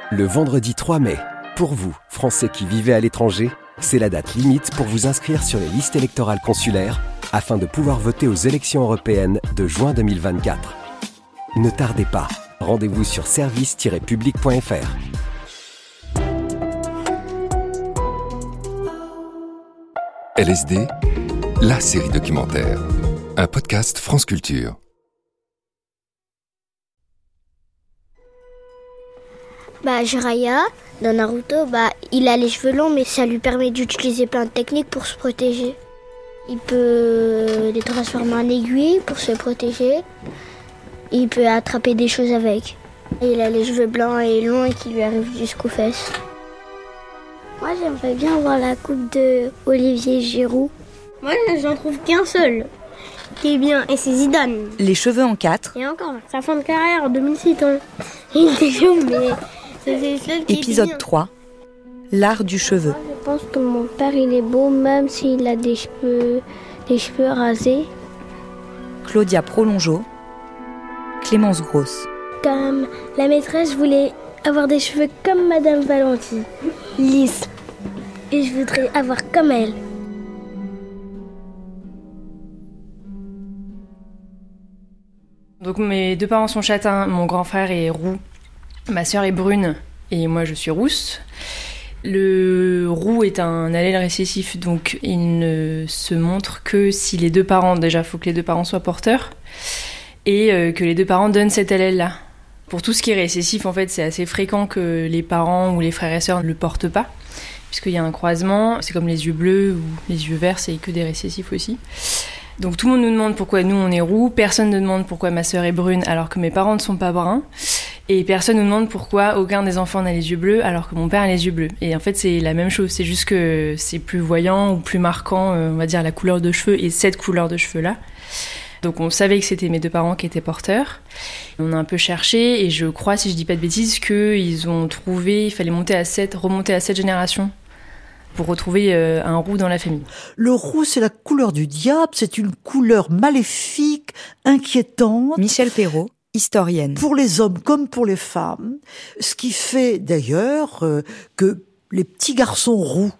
Le vendredi 3 mai, pour vous, Français qui vivez à l'étranger, c'est la date limite pour vous inscrire sur les listes électorales consulaires afin de pouvoir voter aux élections européennes de juin 2024. Ne tardez pas, rendez-vous sur service-public.fr. LSD, la série documentaire. Un podcast France Culture. Jiraiya, dans Naruto, il a les cheveux longs, mais ça lui permet d'utiliser plein de techniques pour se protéger. Il peut les transformer en aiguilles pour se protéger. Il peut attraper des choses avec. Il a les cheveux blancs et longs et qui lui arrivent jusqu'aux fesses. Moi, j'aimerais bien avoir la coupe de Olivier Giroud. Moi, j'en trouve qu'un seul qui est bien, et c'est Zidane. Les cheveux en 4. Et encore, sa fin de carrière en 2006. Il était jeune, mais c'est le seul qui Épisode 3. L'art du cheveu. Moi, je pense que mon père, il est beau, même s'il a des cheveux rasés. Claudia Prolongeau. Clémence Grosse. Comme la maîtresse, je voulais avoir des cheveux comme Madame Valentine, lisses. Et je voudrais avoir comme elle. Donc mes deux parents sont châtains, mon grand frère est roux, ma sœur est brune et moi je suis rousse. Le roux est un allèle récessif, donc il ne se montre que si les deux parents, déjà il faut que les deux parents soient porteurs, et que les deux parents donnent cet allèle-là. Pour tout ce qui est récessif, en fait, c'est assez fréquent que les parents ou les frères et sœurs ne le portent pas, puisqu'il y a un croisement, c'est comme les yeux bleus ou les yeux verts, c'est que des récessifs aussi. Donc tout le monde nous demande pourquoi nous on est roux, personne ne demande pourquoi ma sœur est brune alors que mes parents ne sont pas bruns, et personne ne nous demande pourquoi aucun des enfants n'a les yeux bleus alors que mon père a les yeux bleus. Et en fait c'est la même chose, c'est juste que c'est plus voyant ou plus marquant, on va dire la couleur de cheveux et cette couleur de cheveux là. Donc on savait que c'était mes deux parents qui étaient porteurs. On a un peu cherché et je crois, si je dis pas de bêtises, qu'ils ont trouvé, il fallait remonter à 7 générations pour retrouver un roux dans la famille. Le roux, c'est la couleur du diable, c'est une couleur maléfique, inquiétante. Michel Perrault, historienne. Pour les hommes comme pour les femmes, ce qui fait d'ailleurs que les petits garçons roux,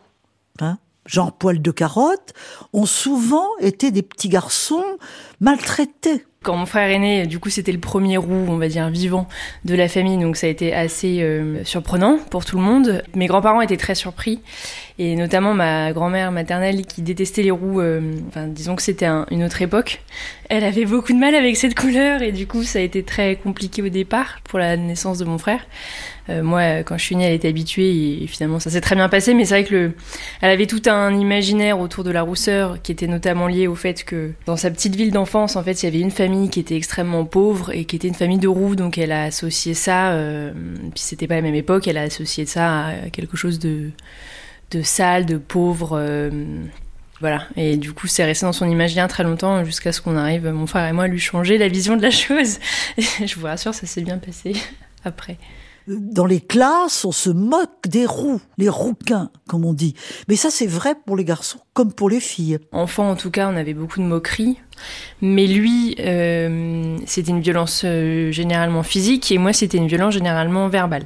genre poil de carotte, ont souvent été des petits garçons maltraités. Quand mon frère est né, du coup, c'était le premier roux, on va dire, vivant de la famille, donc ça a été assez surprenant pour tout le monde. Mes grands-parents étaient très surpris, et notamment ma grand-mère maternelle qui détestait les roux, disons que c'était une autre époque. Elle avait beaucoup de mal avec cette couleur, et du coup, ça a été très compliqué au départ pour la naissance de mon frère. Moi, quand je suis née, elle était habituée, et finalement, ça s'est très bien passé, mais c'est vrai que elle avait tout un imaginaire autour de la rousseur, qui était notamment lié au fait que dans sa petite ville d'enfance, en fait, il y avait une famille qui était extrêmement pauvre et qui était une famille de roux, donc elle a associé ça, puis c'était pas la même époque, elle a associé ça à quelque chose de sale, de pauvre, voilà. Et du coup, c'est resté dans son imaginaire très longtemps jusqu'à ce qu'on arrive, mon frère et moi, à lui changer la vision de la chose. Et je vous rassure, ça s'est bien passé après. Dans les classes, on se moque des roux, les rouquins, comme on dit. Mais ça, c'est vrai pour les garçons comme pour les filles. Enfant, en tout cas, on avait beaucoup de moqueries. Mais lui, c'était une violence généralement physique, et moi, c'était une violence généralement verbale.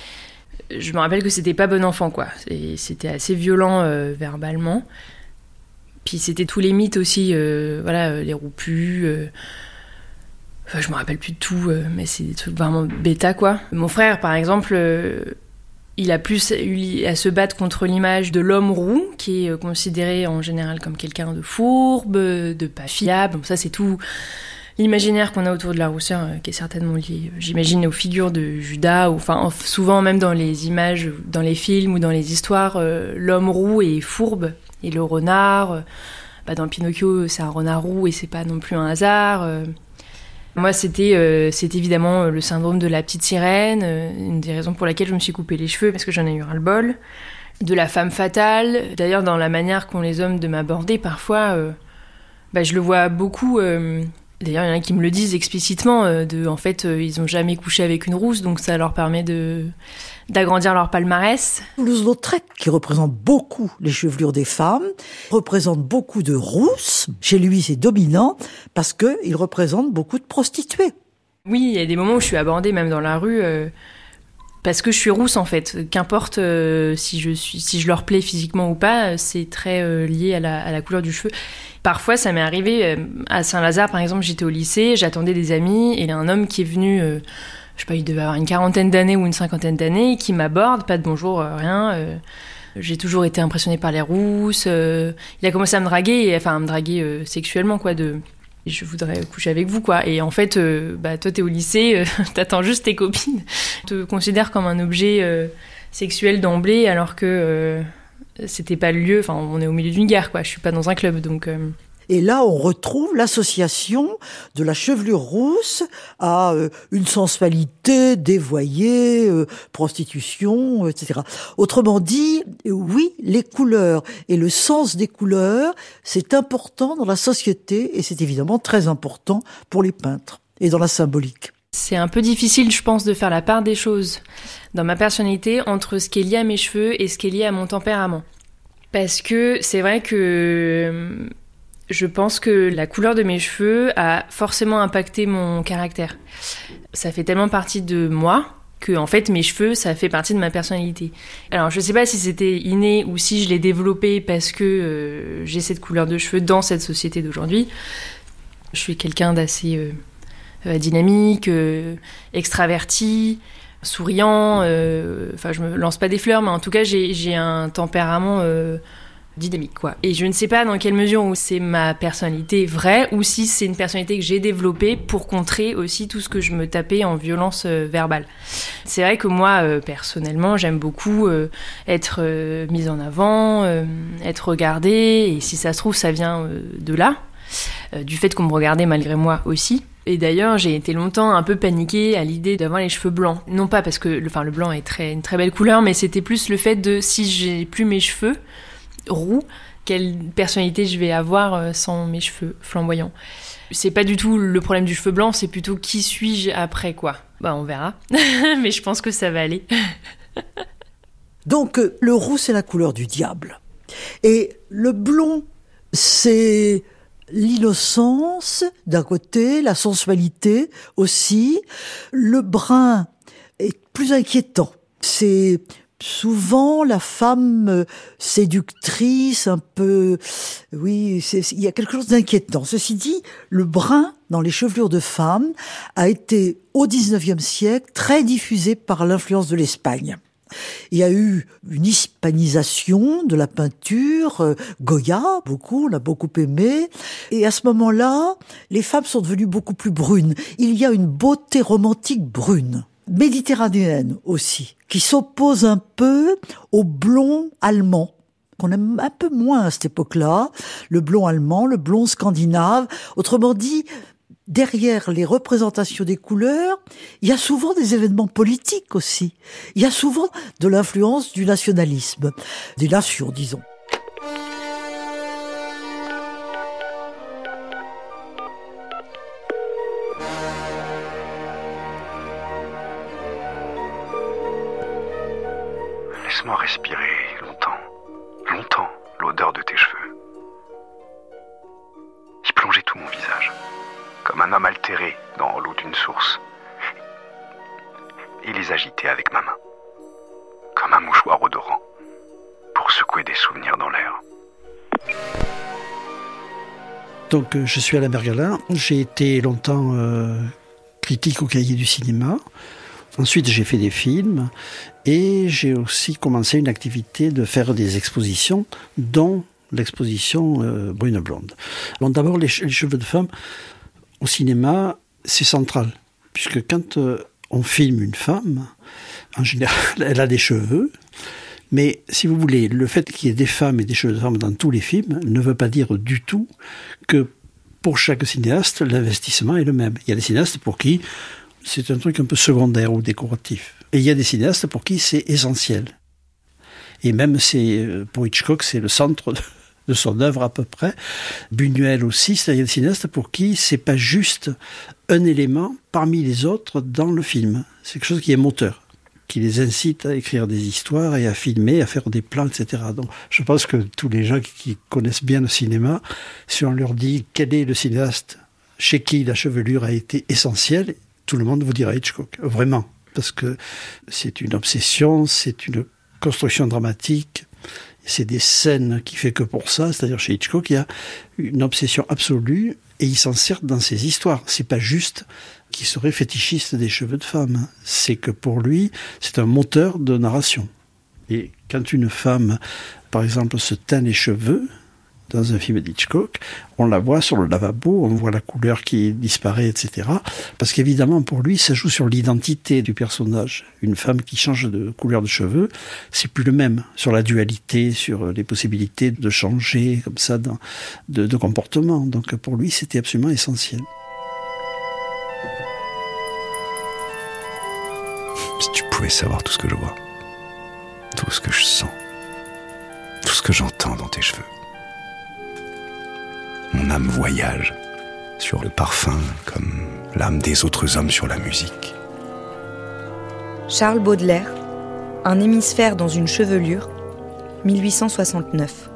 Je me rappelle que c'était pas bon enfant, quoi. C'était assez violent verbalement. Puis c'était tous les mythes aussi, les roupus... je me rappelle plus de tout, mais c'est des trucs vraiment bêta, quoi. Mon frère, par exemple, il a plus eu à se battre contre l'image de l'homme roux, qui est considéré en général comme quelqu'un de fourbe, de pas fiable. Ça, c'est tout l'imaginaire qu'on a autour de la rousseur, qui est certainement lié, j'imagine, aux figures de Judas, ou souvent même dans les images, dans les films ou dans les histoires, l'homme roux est fourbe, et le renard, dans Pinocchio, c'est un renard roux, et c'est pas non plus un hasard. Moi, c'était évidemment le syndrome de la petite sirène, une des raisons pour laquelle je me suis coupé les cheveux, parce que j'en ai eu ras-le-bol. De la femme fatale, d'ailleurs dans la manière qu'ont les hommes de m'aborder, parfois, je le vois beaucoup. D'ailleurs, il y en a qui me le disent explicitement, en fait, ils n'ont jamais couché avec une rousse, donc ça leur permet d'agrandir leur palmarès. Toulouse-Lautrec, qui représente beaucoup les chevelures des femmes, représente beaucoup de rousses. Chez lui, c'est dominant parce qu'il représente beaucoup de prostituées. Oui, il y a des moments où je suis abordée, même dans la rue, parce que je suis rousse en fait. Qu'importe si je leur plais physiquement ou pas, c'est très lié à la couleur du cheveu. Parfois, ça m'est arrivé à Saint-Lazare, par exemple, j'étais au lycée, j'attendais des amis, et il y a un homme qui est venu, je sais pas, il devait avoir une 40aine d'années ou une 50aine d'années, qui m'aborde, pas de bonjour, rien. J'ai toujours été impressionnée par les rousses. Il a commencé à me draguer, sexuellement, quoi, je voudrais coucher avec vous, quoi. Et en fait, toi, t'es au lycée, t'attends juste tes copines. On te considère comme un objet sexuel d'emblée, alors que c'était pas le lieu. Enfin, on est au milieu d'une guerre, quoi. Je suis pas dans un club, donc... Et là, on retrouve l'association de la chevelure rousse à une sensualité dévoyée, prostitution, etc. Autrement dit, oui, les couleurs et le sens des couleurs, c'est important dans la société et c'est évidemment très important pour les peintres et dans la symbolique. C'est un peu difficile, je pense, de faire la part des choses dans ma personnalité entre ce qui est lié à mes cheveux et ce qui est lié à mon tempérament. Parce que c'est vrai que... je pense que la couleur de mes cheveux a forcément impacté mon caractère. Ça fait tellement partie de moi que, en fait, mes cheveux, ça fait partie de ma personnalité. Alors, je sais pas si c'était inné ou si je l'ai développé parce que j'ai cette couleur de cheveux dans cette société d'aujourd'hui. Je suis quelqu'un d'assez dynamique, extraverti, souriant. Je me lance pas des fleurs, mais en tout cas, j'ai un tempérament... dynamique, quoi. Et je ne sais pas dans quelle mesure où c'est ma personnalité vraie ou si c'est une personnalité que j'ai développée pour contrer aussi tout ce que je me tapais en violence verbale. C'est vrai que moi, personnellement, j'aime beaucoup être mise en avant, être regardée, et si ça se trouve, ça vient de là, du fait qu'on me regardait malgré moi aussi. Et d'ailleurs, j'ai été longtemps un peu paniquée à l'idée d'avoir les cheveux blancs. Non pas parce que le blanc est une très belle couleur, mais c'était plus le fait de, si j'ai plus mes cheveux roux, quelle personnalité je vais avoir sans mes cheveux flamboyants. C'est pas du tout le problème du cheveu blanc, c'est plutôt qui suis-je après, quoi. On verra. Mais je pense que ça va aller. Donc, le roux, c'est la couleur du diable. Et le blond, c'est l'innocence, d'un côté, la sensualité aussi. Le brun est plus inquiétant. C'est... souvent, la femme séductrice, un peu... Oui, il y a quelque chose d'inquiétant. Ceci dit, le brun, dans les chevelures de femmes, a été, au XIXe siècle, très diffusé par l'influence de l'Espagne. Il y a eu une hispanisation de la peinture, Goya, on l'a beaucoup aimé. Et à ce moment-là, les femmes sont devenues beaucoup plus brunes. Il y a une beauté romantique brune. Méditerranéenne aussi, qui s'oppose un peu au blond allemand, qu'on aime un peu moins à cette époque-là, le blond allemand, le blond scandinave. Autrement dit, derrière les représentations des couleurs, il y a souvent des événements politiques aussi. Il y a souvent de l'influence du nationalisme, des nations, disons. Laisse-moi respirer longtemps, l'odeur de tes cheveux. Y plonger tout mon visage, comme un homme altéré dans l'eau d'une source, et les agiter avec ma main, comme un mouchoir odorant, pour secouer des souvenirs dans l'air. Donc je suis Alain Bergalin, j'ai été longtemps critique au Cahier du cinéma. Ensuite, j'ai fait des films et j'ai aussi commencé une activité de faire des expositions, dont l'exposition Brune-Blonde. Alors d'abord, les cheveux de femme, au cinéma, c'est central. Puisque quand on filme une femme, en général, elle a des cheveux. Mais si vous voulez, le fait qu'il y ait des femmes et des cheveux de femmes dans tous les films ne veut pas dire du tout que pour chaque cinéaste, l'investissement est le même. Il y a des cinéastes pour qui c'est un truc un peu secondaire ou décoratif. Et il y a des cinéastes pour qui c'est essentiel. Et même pour Hitchcock, c'est le centre de son œuvre à peu près. Buñuel aussi, il y a des cinéastes pour qui c'est pas juste un élément parmi les autres dans le film. C'est quelque chose qui est moteur, qui les incite à écrire des histoires et à filmer, à faire des plans, etc. Donc, je pense que tous les gens qui connaissent bien le cinéma, si on leur dit quel est le cinéaste chez qui la chevelure a été essentielle, tout le monde vous dira Hitchcock, vraiment. parce que c'est une obsession, c'est une construction dramatique, c'est des scènes qui fait que pour ça, c'est-à-dire chez Hitchcock, il y a une obsession absolue et il s'en sert dans ses histoires. C'est pas juste qu'il serait fétichiste des cheveux de femme, c'est que pour lui, c'est un moteur de narration. Et quand une femme, par exemple, se teint les cheveux, dans un film d'Hitchcock, on la voit sur le lavabo, on voit la couleur qui disparaît, etc. Parce qu'évidemment, pour lui, ça joue sur l'identité du personnage. Une femme qui change de couleur de cheveux, c'est plus le même. Sur la dualité, sur les possibilités de changer, comme ça, de comportement. Donc pour lui, c'était absolument essentiel. Si tu pouvais savoir tout ce que je vois, tout ce que je sens, tout ce que j'entends dans tes cheveux. Mon âme voyage sur le parfum comme l'âme des autres hommes sur la musique. Charles Baudelaire, Un hémisphère dans une chevelure, 1869.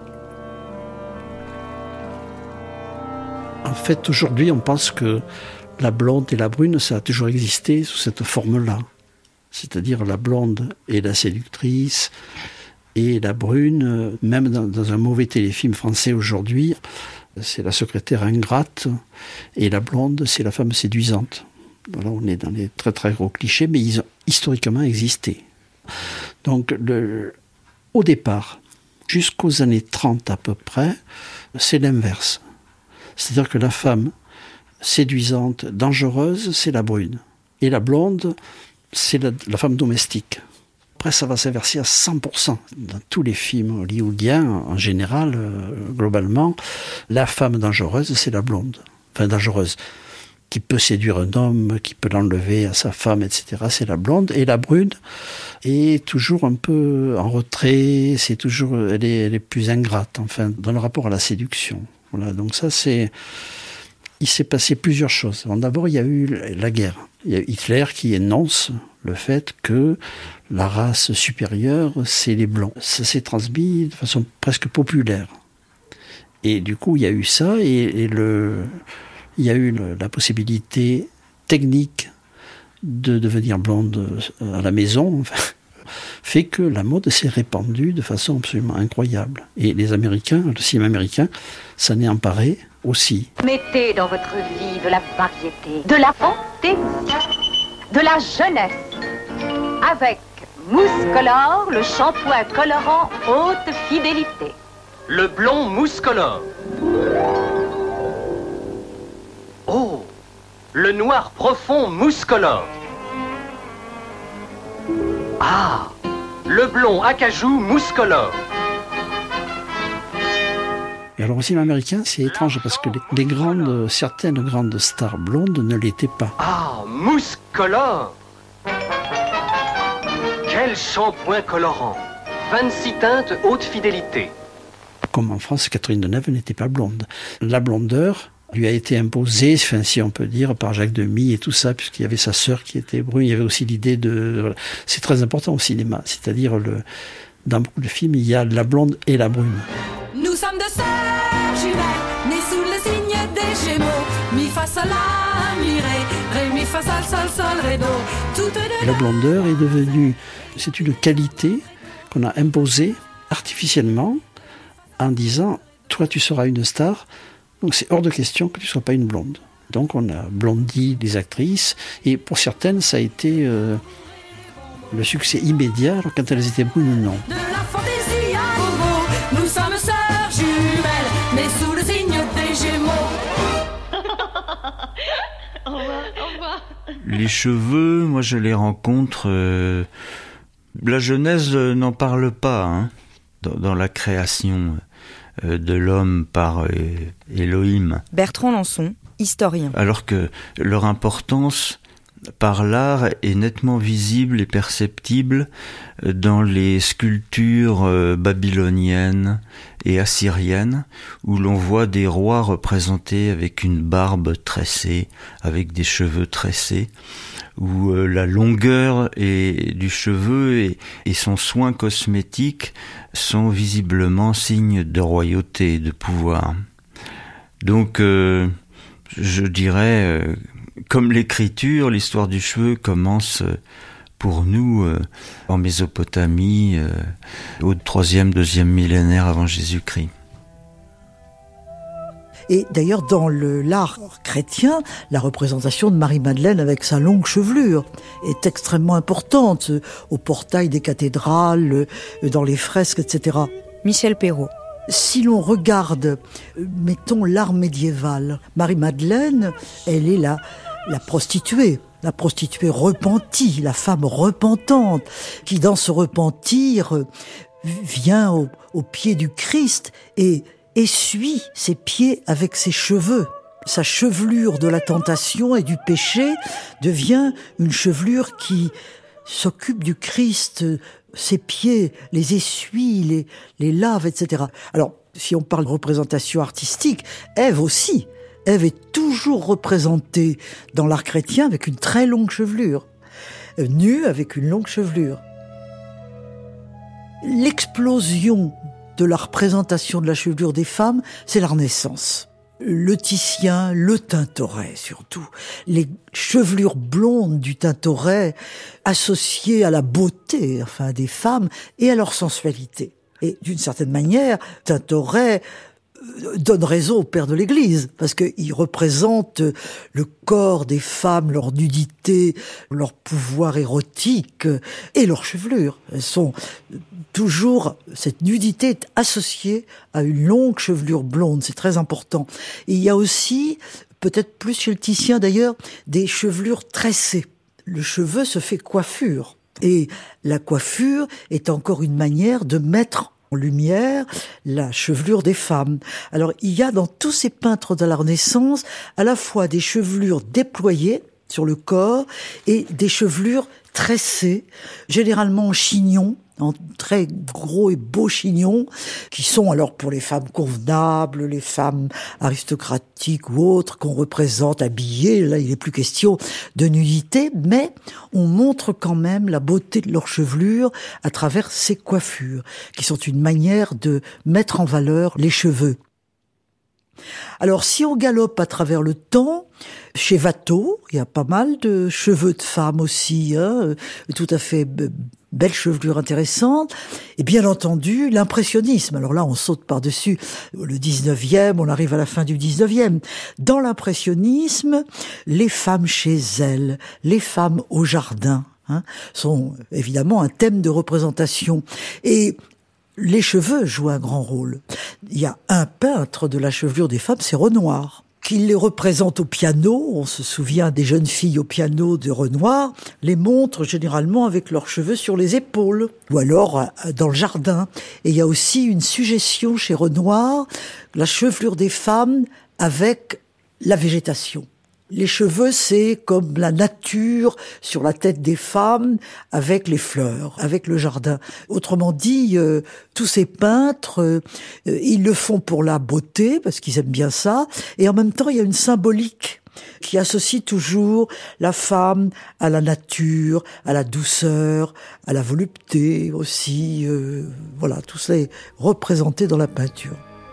En fait, aujourd'hui, on pense que la blonde et la brune, ça a toujours existé sous cette forme-là. C'est-à-dire la blonde est la séductrice et la brune, même dans un mauvais téléfilm français aujourd'hui, c'est la secrétaire ingrate et la blonde, c'est la femme séduisante. Voilà, on est dans les très très gros clichés, mais ils ont historiquement existé. Donc, au départ, jusqu'aux années 30 à peu près, c'est l'inverse. C'est-à-dire que la femme séduisante, dangereuse, c'est la brune. Et la blonde, c'est la femme domestique. Après, ça va s'inverser à 100%. Dans tous les films hollywoodiens, en général, globalement, la femme dangereuse, c'est la blonde. Enfin, dangereuse, qui peut séduire un homme, qui peut l'enlever à sa femme, etc., c'est la blonde. Et la brune est toujours un peu en retrait, elle est plus ingrate, enfin, dans le rapport à la séduction. Voilà, donc ça, il s'est passé plusieurs choses. D'abord, il y a eu la guerre. Il y a Hitler qui énonce le fait que la race supérieure, c'est les blancs. Ça s'est transmis de façon presque populaire. Et du coup, il y a eu ça, il y a eu la possibilité technique de devenir blonde à la maison, fait que la mode s'est répandue de façon absolument incroyable. Et les Américains, le cinéma américain, s'en est emparé aussi. Mettez dans votre vie de la variété, de la fantaisie, de la jeunesse, avec Mousse Color, le shampoing colorant haute fidélité. Le blond Mousse Color. Oh, le noir profond Mousse Color. Ah, le blond acajou Mousse Color. Et alors au cinéma américain, c'est étrange parce que certaines grandes stars blondes ne l'étaient pas. Ah, Mousse Color. Quel shampoing colorant. 26 teintes haute fidélité. Comme en France, Catherine Deneuve n'était pas blonde. La blondeur lui a été imposée, enfin, si on peut dire, par Jacques Demy et tout ça, puisqu'il y avait sa sœur qui était brune. Il y avait aussi l'idée de... Voilà. C'est très important au cinéma, c'est-à-dire dans beaucoup de films, il y a la blonde et la brune. Nous sommes deux sœurs jumelles, nées sous le signe des Gémeaux. Mi fa sol la mi ré, mi fa sol ré do. Toutes deux. La blondeur est devenue, c'est une qualité qu'on a imposée artificiellement en disant, toi tu seras une star, donc c'est hors de question que tu ne sois pas une blonde. Donc on a blondi les actrices, et pour certaines ça a été le succès immédiat, alors quand elles étaient brunes, non. De la fantaisie à Bobo, nous sommes sœurs jumelles, nées sous le signe des Gémeaux. Au revoir. Les cheveux, moi je les rencontre... La Genèse n'en parle pas, hein, dans la création de l'homme par Elohim. Bertrand Lançon, historien. Alors que leur importance par l'art est nettement visible et perceptible dans les sculptures babyloniennes et assyriennes, où l'on voit des rois représentés avec une barbe tressée, avec des cheveux tressés, où la longueur du cheveu et son soin cosmétique sont visiblement signes de royauté et de pouvoir. Donc, je dirais, comme l'écriture, l'histoire du cheveu commence pour nous, en Mésopotamie, au 3e, 2e millénaire avant Jésus-Christ. Et d'ailleurs, dans l'art chrétien, la représentation de Marie-Madeleine avec sa longue chevelure est extrêmement importante, au portail des cathédrales, dans les fresques, etc. Michel Perrault. Si l'on regarde, mettons, l'art médiéval, Marie-Madeleine, elle est la prostituée repentie, la femme repentante, qui dans ce repentir vient au pied du Christ et essuie ses pieds avec ses cheveux. Sa chevelure de la tentation et du péché devient une chevelure qui s'occupe du Christ, ses pieds, les essuie, les lave, etc. Alors, si on parle de représentation artistique, Ève aussi. Ève est toujours représentée dans l'art chrétien avec une très longue chevelure, nue avec une longue chevelure. L'explosion de la représentation de la chevelure des femmes, c'est la Renaissance. Le Titien, le Tintoret surtout. Les chevelures blondes du Tintoret associées à la beauté, des femmes et à leur sensualité. Et d'une certaine manière, Tintoret donne raison au père de l'Église, parce qu'il représente le corps des femmes, leur nudité, leur pouvoir érotique et leur chevelure. Elles sont toujours, cette nudité est associée à une longue chevelure blonde, c'est très important. Et il y a aussi, peut-être plus chez le Titien d'ailleurs, des chevelures tressées. Le cheveu se fait coiffure. Et la coiffure est encore une manière de mettre en lumière la chevelure des femmes. Alors, il y a dans tous ces peintres de la Renaissance à la fois des chevelures déployées sur le corps et des chevelures tressées, généralement en chignon, en très gros et beaux chignons, qui sont alors pour les femmes convenables, les femmes aristocratiques ou autres qu'on représente habillées. Là, il n'est plus question de nudité, mais on montre quand même la beauté de leur chevelure à travers ces coiffures, qui sont une manière de mettre en valeur les cheveux. Alors, si on galope à travers le temps, chez Watteau, il y a pas mal de cheveux de femmes aussi, tout à fait belle chevelure intéressante. Et bien entendu, l'impressionnisme. Alors là, on saute par-dessus le 19e, on arrive à la fin du 19e. Dans l'impressionnisme, les femmes chez elles, les femmes au jardin, sont évidemment un thème de représentation. Et les cheveux jouent un grand rôle. Il y a un peintre de la chevelure des femmes, c'est Renoir, qui les représente au piano. On se souvient des jeunes filles au piano de Renoir, les montrent généralement avec leurs cheveux sur les épaules, ou alors dans le jardin. Et il y a aussi une suggestion chez Renoir, la chevelure des femmes avec la végétation. Les cheveux, c'est comme la nature sur la tête des femmes avec les fleurs, avec le jardin. Autrement dit, tous ces peintres, ils le font pour la beauté, parce qu'ils aiment bien ça, et en même temps, il y a une symbolique qui associe toujours la femme à la nature, à la douceur, à la volupté aussi. Voilà, tout cela est représenté dans la peinture.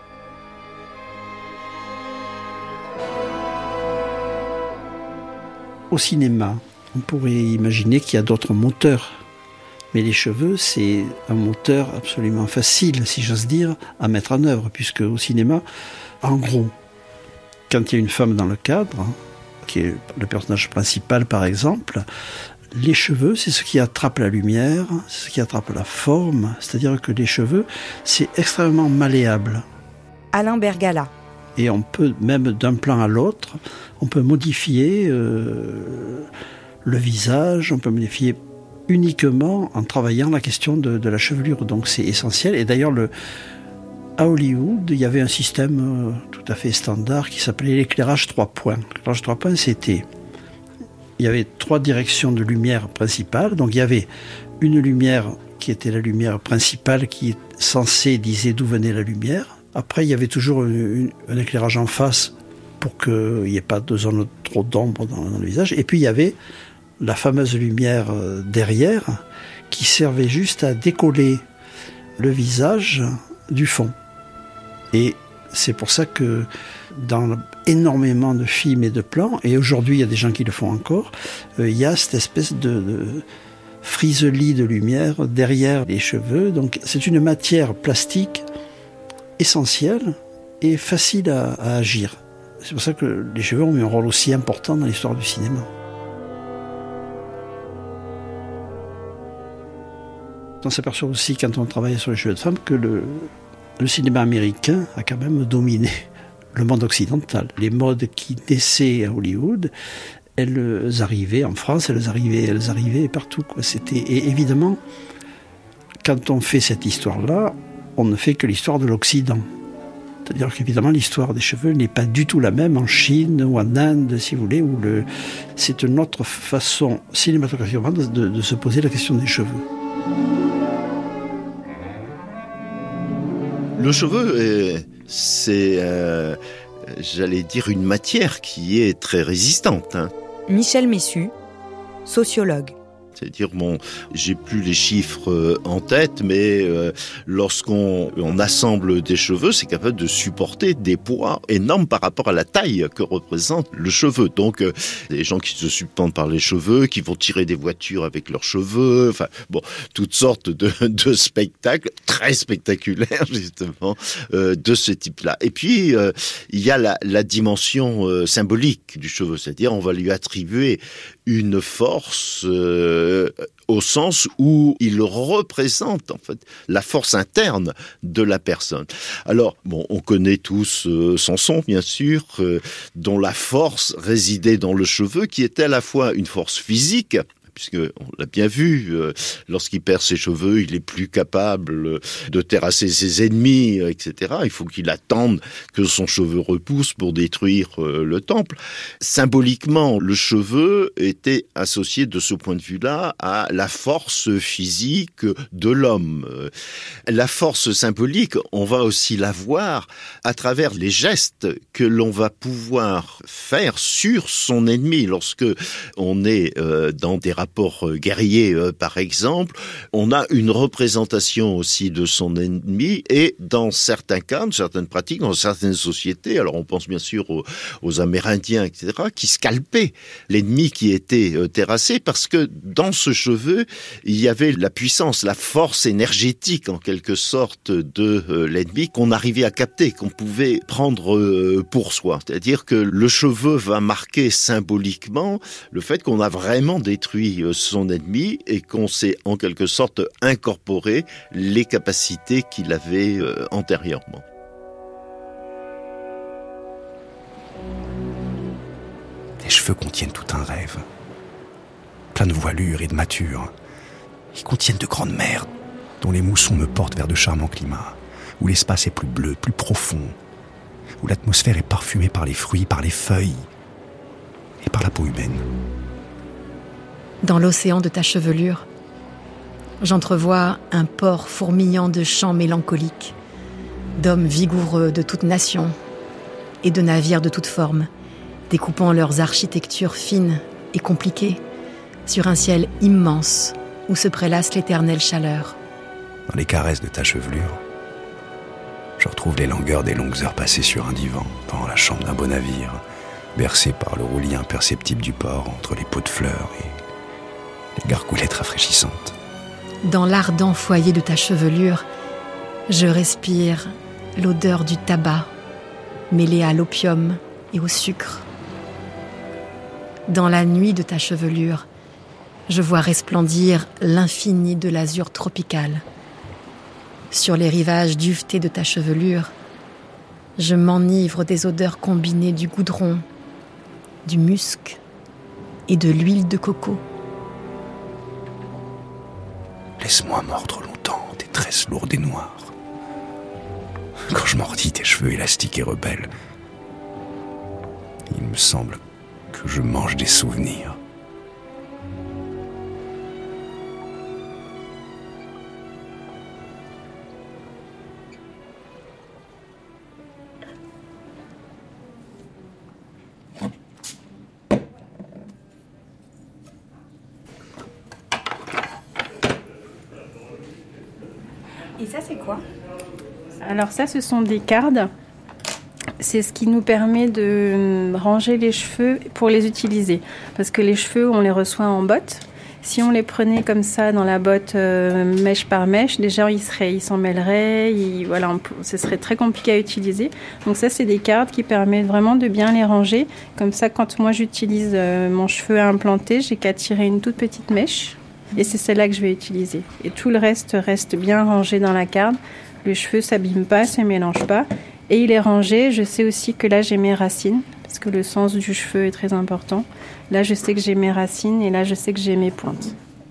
Au cinéma, on pourrait imaginer qu'il y a d'autres moteurs. Mais les cheveux, c'est un moteur absolument facile, si j'ose dire, à mettre en œuvre, puisque au cinéma, en gros, quand il y a une femme dans le cadre, qui est le personnage principal par exemple, les cheveux, c'est ce qui attrape la lumière, c'est ce qui attrape la forme, c'est-à-dire que les cheveux, c'est extrêmement malléable. Alain Bergala. Et on peut, même d'un plan à l'autre, on peut modifier le visage, on peut modifier uniquement en travaillant la question de la chevelure. Donc c'est essentiel. Et d'ailleurs, à Hollywood, il y avait un système tout à fait standard qui s'appelait l'éclairage 3 points. L'éclairage 3 points, il y avait 3 directions de lumière principales. Donc il y avait une lumière qui était la lumière principale qui est censée dire d'où venait la lumière. Après, il y avait toujours un éclairage en face pour qu'il n'y ait pas de zone trop d'ombre dans le visage. Et puis, il y avait la fameuse lumière derrière qui servait juste à décoller le visage du fond. Et c'est pour ça que dans énormément de films et de plans, et aujourd'hui, il y a des gens qui le font encore, il y a cette espèce de friselis de lumière derrière les cheveux. Donc c'est une matière plastique essentielle et facile à agir. C'est pour ça que les cheveux ont eu un rôle aussi important dans l'histoire du cinéma. On s'aperçoit aussi, quand on travaille sur les cheveux de femmes, que le cinéma américain a quand même dominé le monde occidental. Les modes qui naissaient à Hollywood, elles arrivaient en France, elles arrivaient partout, quoi. Et évidemment, quand on fait cette histoire-là, on ne fait que l'histoire de l'Occident. C'est-à-dire qu'évidemment, l'histoire des cheveux n'est pas du tout la même en Chine ou en Inde, si vous voulez, où c'est une autre façon cinématographiquement de se poser la question des cheveux. Le cheveu, c'est, j'allais dire, une matière qui est très résistante. Hein. Michel Messu, sociologue. C'est-à-dire, j'ai plus les chiffres en tête, mais lorsqu'on assemble des cheveux, c'est capable de supporter des poids énormes par rapport à la taille que représente le cheveu. Donc, des gens qui se suspendent par les cheveux, qui vont tirer des voitures avec leurs cheveux, enfin, bon, toutes sortes de spectacles très spectaculaires, justement, de ce type-là. Et puis, il y a la dimension symbolique du cheveu, c'est-à-dire, on va lui attribuer une force au sens où il représente en fait la force interne de la personne. Alors, on connaît tous Samson, bien sûr, dont la force résidait dans le cheveu, qui était à la fois une force physique, puisque on l'a bien vu, lorsqu'il perd ses cheveux, il est plus capable de terrasser ses ennemis, etc. Il faut qu'il attende que son cheveu repousse pour détruire le temple. Symboliquement, le cheveu était associé de ce point de vue-là à la force physique de l'homme. La force symbolique, on va aussi la voir à travers les gestes que l'on va pouvoir faire sur son ennemi. Lorsque on est dans des rapports guerriers, par exemple, on a une représentation aussi de son ennemi, et dans certains cas, dans certaines pratiques, dans certaines sociétés, alors on pense bien sûr aux Amérindiens, etc., qui scalpaient l'ennemi qui était terrassé, parce que dans ce cheveu, il y avait la puissance, la force énergétique, en quelque sorte, de l'ennemi qu'on arrivait à capter, qu'on pouvait prendre pour soi. C'est-à-dire que le cheveu va marquer symboliquement le fait qu'on a vraiment détruit son ennemi et qu'on s'est en quelque sorte incorporé les capacités qu'il avait antérieurement. Les cheveux contiennent tout un rêve, plein de voilure et de mature. Ils contiennent de grandes mers dont les moussons me portent vers de charmants climats, où l'espace est plus bleu, plus profond, où l'atmosphère est parfumée par les fruits, par les feuilles et par la peau humaine. Dans l'océan de ta chevelure, j'entrevois un port fourmillant de chants mélancoliques, d'hommes vigoureux de toute nation et de navires de toute forme, découpant leurs architectures fines et compliquées sur un ciel immense où se prélasse l'éternelle chaleur. Dans les caresses de ta chevelure, je retrouve les langueurs des longues heures passées sur un divan, dans la chambre d'un beau navire, bercé par le roulis imperceptible du port entre les pots de fleurs et les gargoulettes rafraîchissantes. Dans l'ardent foyer de ta chevelure, je respire l'odeur du tabac mêlée à l'opium et au sucre. Dans la nuit de ta chevelure, je vois resplendir l'infini de l'azur tropical. Sur les rivages duvetés de ta chevelure, je m'enivre des odeurs combinées du goudron, du musc et de l'huile de coco. Laisse-moi mordre longtemps tes tresses lourdes et noires. Quand je mordis tes cheveux élastiques et rebelles, il me semble que je mange des souvenirs. Et ça, c'est quoi ? Alors ça, ce sont des cardes. C'est ce qui nous permet de ranger les cheveux pour les utiliser. Parce que les cheveux, on les reçoit en bottes. Si on les prenait comme ça dans la botte mèche par mèche, déjà ils s'en mêleraient, ce serait très compliqué à utiliser. Donc ça, c'est des cartes qui permettent vraiment de bien les ranger. Comme ça, quand moi j'utilise mon cheveu à implanter, j'ai qu'à tirer une toute petite mèche et c'est celle-là que je vais utiliser. Et tout le reste bien rangé dans la carte. Le cheveu s'abîme pas, se mélange pas. Et il est rangé. Je sais aussi que là, j'ai mes racines parce que le sens du cheveu est très important. Là, je sais que j'ai mes racines et là, je sais que j'ai mes pointes.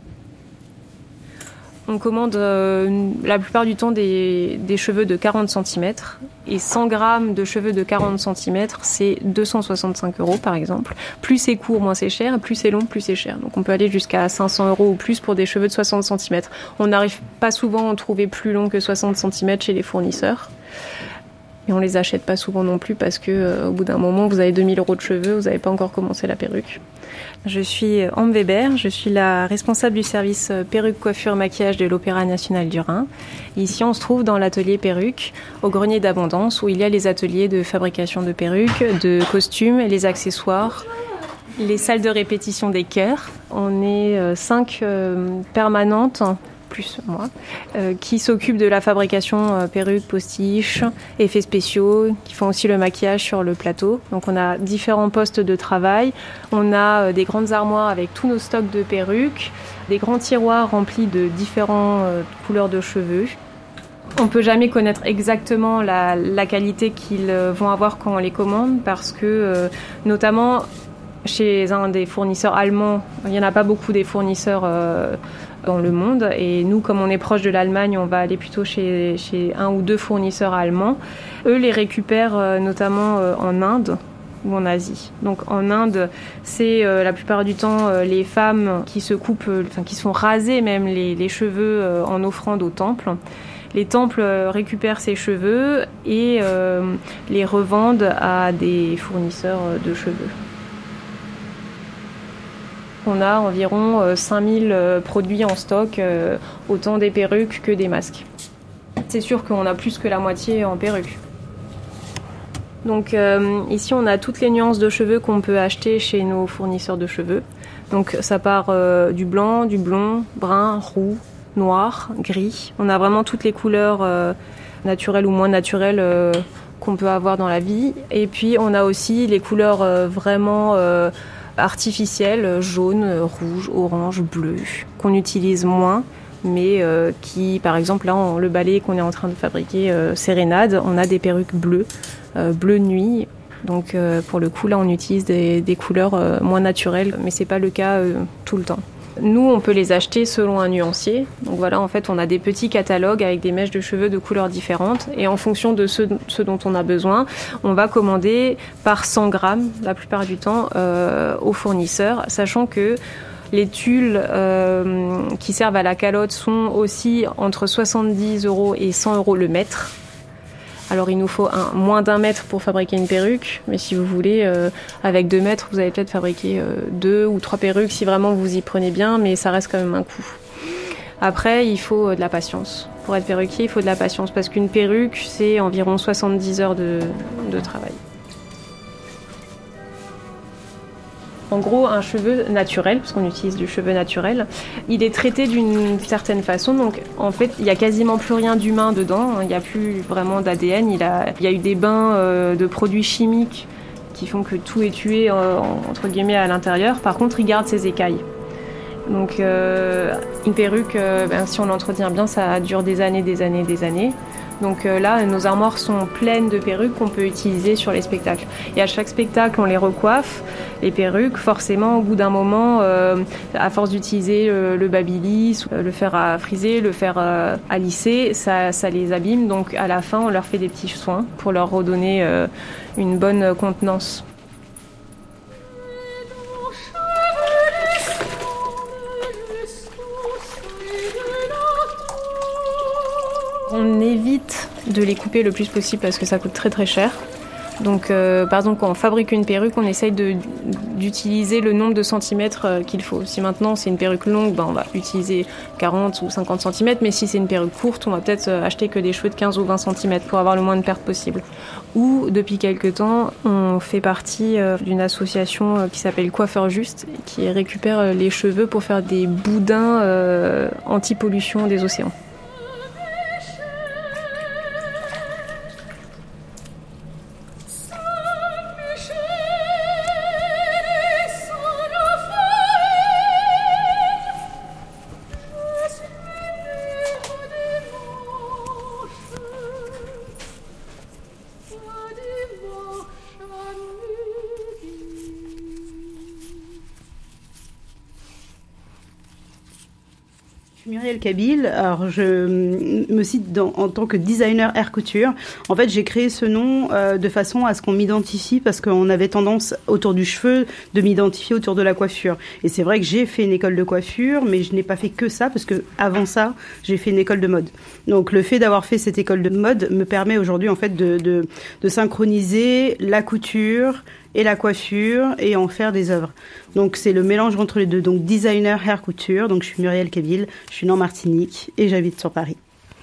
On commande la plupart du temps des cheveux de 40 cm et 100 grammes de cheveux de 40 cm, c'est 265 € par exemple. Plus c'est court, moins c'est cher, plus c'est long, plus c'est cher. Donc on peut aller jusqu'à 500 € ou plus pour des cheveux de 60 cm. On n'arrive pas souvent à trouver plus long que 60 cm chez les fournisseurs. Et on les achète pas souvent non plus parce que au bout d'un moment, vous avez 2000 € de cheveux, vous n'avez pas encore commencé la perruque. Je suis Anne Weber, je suis la responsable du service perruque, coiffure, maquillage de l'Opéra National du Rhin. Ici, on se trouve dans l'atelier perruque, au grenier d'Abondance, où il y a les ateliers de fabrication de perruques, de costumes, les accessoires, les salles de répétition des chœurs. On est 5 permanentes, plus moi, qui s'occupent de la fabrication perruques, postiches, effets spéciaux, qui font aussi le maquillage sur le plateau. Donc on a différents postes de travail. On a des grandes armoires avec tous nos stocks de perruques, des grands tiroirs remplis de différentes couleurs de cheveux. On ne peut jamais connaître exactement la qualité qu'ils vont avoir quand on les commande parce que, notamment chez un des fournisseurs allemands, il n'y en a pas beaucoup des fournisseurs dans le monde. Et nous, comme on est proche de l'Allemagne, on va aller plutôt chez un ou deux fournisseurs allemands. Eux les récupèrent notamment en Inde ou en Asie. Donc en Inde, c'est la plupart du temps les femmes qui se coupent, qui se font raser même les cheveux en offrande au temple. Les temples récupèrent ces cheveux et les revendent à des fournisseurs de cheveux. On a environ 5000 produits en stock, autant des perruques que des masques. C'est sûr qu'on a plus que la moitié en perruques. Donc ici, on a toutes les nuances de cheveux qu'on peut acheter chez nos fournisseurs de cheveux. Donc ça part du blanc, du blond, brun, roux, noir, gris. On a vraiment toutes les couleurs naturelles ou moins naturelles qu'on peut avoir dans la vie. Et puis on a aussi les couleurs vraiment artificielles, jaune, rouge, orange, bleu, qu'on utilise moins, mais qui, par exemple, là, le balai qu'on est en train de fabriquer, Sérénade, on a des perruques bleues, bleu nuit. Donc, pour le coup, là, on utilise des couleurs moins naturelles, mais c'est pas le cas tout le temps. Nous, on peut les acheter selon un nuancier. Donc voilà, en fait, on a des petits catalogues avec des mèches de cheveux de couleurs différentes. Et en fonction de ce dont on a besoin, on va commander par 100 grammes, la plupart du temps, aux fournisseurs, sachant que les tulles qui servent à la calotte sont aussi entre 70 € et 100 € le mètre. Alors il nous faut moins d'1 mètre pour fabriquer une perruque, mais si vous voulez, avec 2 mètres, vous allez peut-être fabriquer 2 ou 3 perruques si vraiment vous y prenez bien, mais ça reste quand même un coût. Après, il faut de la patience. Pour être perruquier, il faut de la patience, parce qu'une perruque, c'est environ 70 heures de travail. En gros, un cheveu naturel, parce qu'on utilise du cheveu naturel, il est traité d'une certaine façon. Donc, en fait, il n'y a quasiment plus rien d'humain dedans. Il n'y a plus vraiment d'ADN. Il y a eu des bains de produits chimiques qui font que tout est tué, entre guillemets, à l'intérieur. Par contre, il garde ses écailles. Donc, une perruque, si on l'entretient bien, ça dure des années, des années, des années. Donc là, nos armoires sont pleines de perruques qu'on peut utiliser sur les spectacles. Et à chaque spectacle, on les recoiffe, les perruques. Forcément, au bout d'un moment, à force d'utiliser le babyliss, le fer à friser, le fer à lisser, ça les abîme. Donc à la fin, on leur fait des petits soins pour leur redonner une bonne contenance. On évite de les couper le plus possible parce que ça coûte très très cher. Donc par exemple quand on fabrique une perruque, on essaye d'utiliser le nombre de centimètres qu'il faut. Si maintenant c'est une perruque longue, on va utiliser 40 ou 50 cm, mais si c'est une perruque courte, on va peut-être acheter que des cheveux de 15 ou 20 cm pour avoir le moins de pertes possible. ou depuis quelque temps, on fait partie d'une association qui s'appelle Coiffeur Juste, qui récupère les cheveux pour faire des boudins anti-pollution des océans. Muriel Kabil, alors je me cite en tant que designer hair couture. En fait, j'ai créé ce nom de façon à ce qu'on m'identifie, parce qu'on avait tendance autour du cheveu de m'identifier autour de la coiffure. Et c'est vrai que j'ai fait une école de coiffure, mais je n'ai pas fait que ça, parce que avant ça, j'ai fait une école de mode. Donc le fait d'avoir fait cette école de mode me permet aujourd'hui en fait de synchroniser la couture et la coiffure et en faire des œuvres. Donc c'est le mélange entre les deux. Donc designer hair couture, donc je suis Muriel Kabil, je suis née en Martinique et j'habite sur Paris.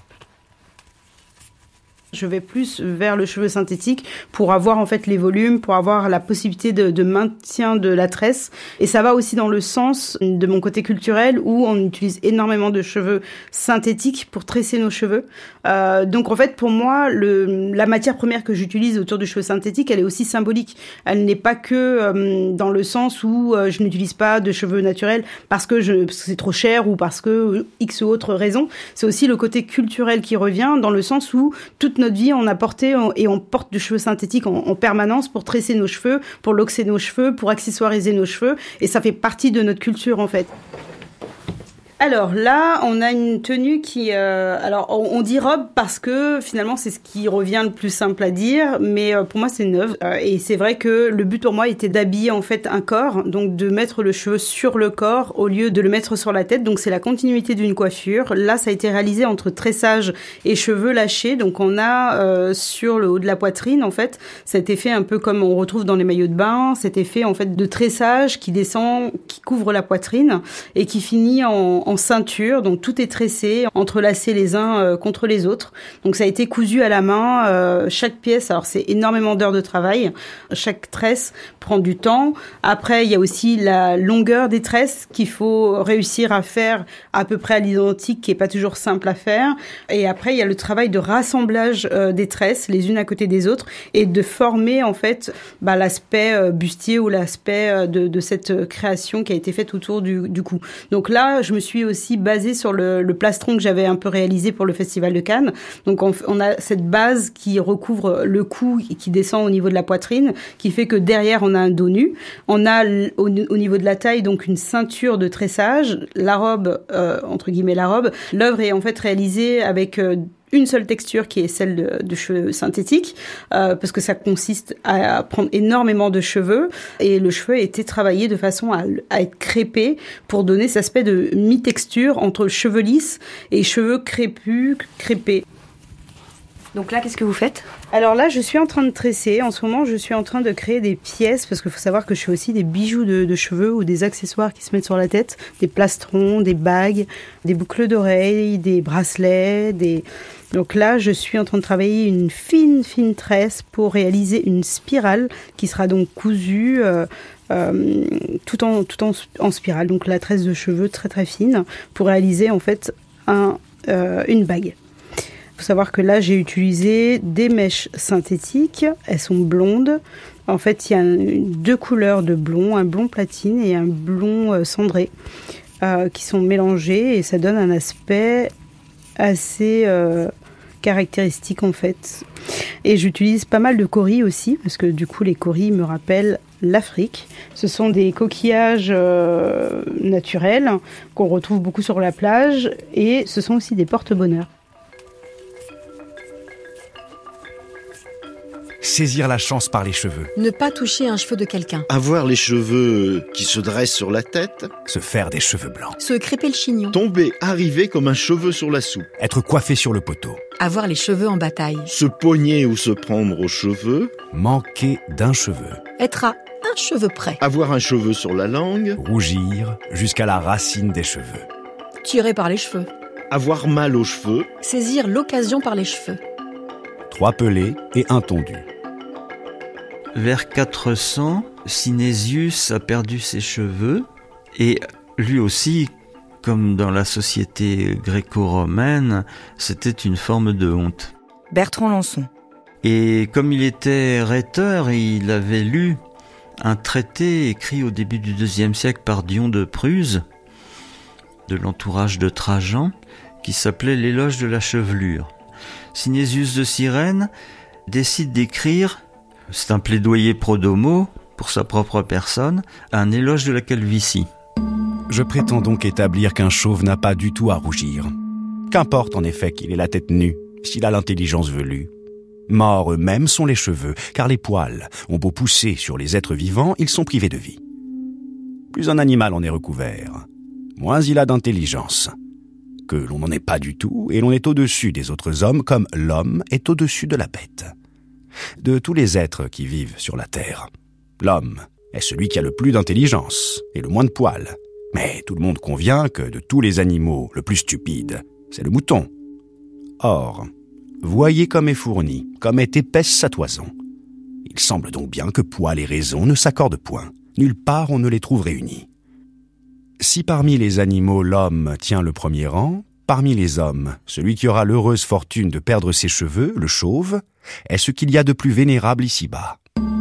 Je vais plus vers le cheveu synthétique pour avoir en fait les volumes, pour avoir la possibilité de maintien de la tresse. Et ça va aussi dans le sens de mon côté culturel où on utilise énormément de cheveux synthétiques pour tresser nos cheveux. Donc en fait pour moi, la matière première que j'utilise autour du cheveu synthétique, elle est aussi symbolique. Elle n'est pas que dans le sens où je n'utilise pas de cheveux naturels parce que c'est trop cher ou parce que X ou autre raison. C'est aussi le côté culturel qui revient dans le sens où toute notre vie, on a porté et on porte du cheveu synthétique en permanence pour tresser nos cheveux, pour loxer nos cheveux, pour accessoiriser nos cheveux. Et ça fait partie de notre culture, en fait. Alors là, on a une tenue qui... alors, on dit robe parce que finalement, c'est ce qui revient le plus simple à dire. Mais pour moi, c'est une œuvre. Et c'est vrai que le but pour moi était d'habiller en fait un corps. Donc de mettre le cheveu sur le corps au lieu de le mettre sur la tête. Donc c'est la continuité d'une coiffure. Là, ça a été réalisé entre tressage et cheveux lâchés. Donc on a sur le haut de la poitrine, en fait, cet effet un peu comme on retrouve dans les maillots de bain. Cet effet en fait de tressage qui descend, qui couvre la poitrine et qui finit en ceinture, donc tout est tressé, entrelacé les uns contre les autres. Donc ça a été cousu à la main, chaque pièce, alors c'est énormément d'heures de travail, chaque tresse prend du temps. Après, il y a aussi la longueur des tresses qu'il faut réussir à faire à peu près à l'identique, qui est pas toujours simple à faire. Et après, il y a le travail de rassemblage des tresses, les unes à côté des autres, et de former en fait l'aspect bustier ou l'aspect de cette création qui a été faite autour du cou. Donc là, je me suis aussi basée sur le plastron que j'avais un peu réalisé pour le Festival de Cannes. Donc on a cette base qui recouvre le cou et qui descend au niveau de la poitrine, qui fait que derrière on a un dos nu. On a au niveau de la taille donc une ceinture de tressage. La robe, entre guillemets la robe, l'œuvre est en fait réalisée avec une seule texture qui est celle de cheveux synthétiques, parce que ça consiste à prendre énormément de cheveux et le cheveu a été travaillé de façon à être crêpé pour donner cet aspect de mi-texture entre cheveux lisses et cheveux crépus, crêpés. Donc là, qu'est-ce que vous faites ? Alors là, je suis en train de tresser. En ce moment, je suis en train de créer des pièces parce qu'il faut savoir que je fais aussi des bijoux de cheveux ou des accessoires qui se mettent sur la tête, des plastrons, des bagues, des boucles d'oreilles, des bracelets, Donc là, je suis en train de travailler une fine tresse pour réaliser une spirale qui sera donc cousue tout en spirale. Donc la tresse de cheveux très fine pour réaliser en fait une bague. Il faut savoir que là, j'ai utilisé des mèches synthétiques. Elles sont blondes. En fait, il y a deux couleurs de blond, un blond platine et un blond cendré qui sont mélangés et ça donne un aspect assez caractéristique en fait. Et j'utilise pas mal de coris aussi parce que du coup, les coris me rappellent l'Afrique. Ce sont des coquillages naturels qu'on retrouve beaucoup sur la plage et ce sont aussi des porte-bonheur. Saisir la chance par les cheveux. Ne pas toucher un cheveu de quelqu'un. Avoir les cheveux qui se dressent sur la tête. Se faire des cheveux blancs. Se crêper le chignon. Tomber, arriver comme un cheveu sur la soupe. Être coiffé sur le poteau. Avoir les cheveux en bataille. Se pogner ou se prendre aux cheveux. Manquer d'un cheveu. Être à un cheveu près. Avoir un cheveu sur la langue. Rougir jusqu'à la racine des cheveux. Tirer par les cheveux. Avoir mal aux cheveux. Saisir l'occasion par les cheveux. 3 pelés et un tondu. vers 400, Cinésius a perdu ses cheveux et lui aussi, comme dans la société gréco-romaine, c'était une forme de honte. Bertrand Lançon. Et comme il était rhéteur, il avait lu un traité écrit au début du IIe siècle par Dion de Prusse, de l'entourage de Trajan, qui s'appelait l'Éloge de la chevelure. Cinésius de Cyrène décide d'écrire, c'est un plaidoyer pro domo pour sa propre personne, un éloge de la calvitie. Je prétends donc établir qu'un chauve n'a pas du tout à rougir. Qu'importe en effet qu'il ait la tête nue, s'il a l'intelligence velue. Morts eux-mêmes sont les cheveux, car les poils ont beau pousser sur les êtres vivants, ils sont privés de vie. Plus un animal en est recouvert, moins il a d'intelligence. Que l'on n'en est pas du tout, et l'on est au-dessus des autres hommes, comme l'homme est au-dessus de la bête. De tous les êtres qui vivent sur la terre, l'homme est celui qui a le plus d'intelligence et le moins de poils. Mais tout le monde convient que de tous les animaux, le plus stupide, c'est le mouton. Or, voyez comme est fourni, comme est épaisse sa toison. Il semble donc bien que poil et raison ne s'accordent point. Nulle part on ne les trouve réunis. Si parmi les animaux l'homme tient le premier rang, parmi les hommes, celui qui aura l'heureuse fortune de perdre ses cheveux, le chauve, est ce qu'il y a de plus vénérable ici-bas.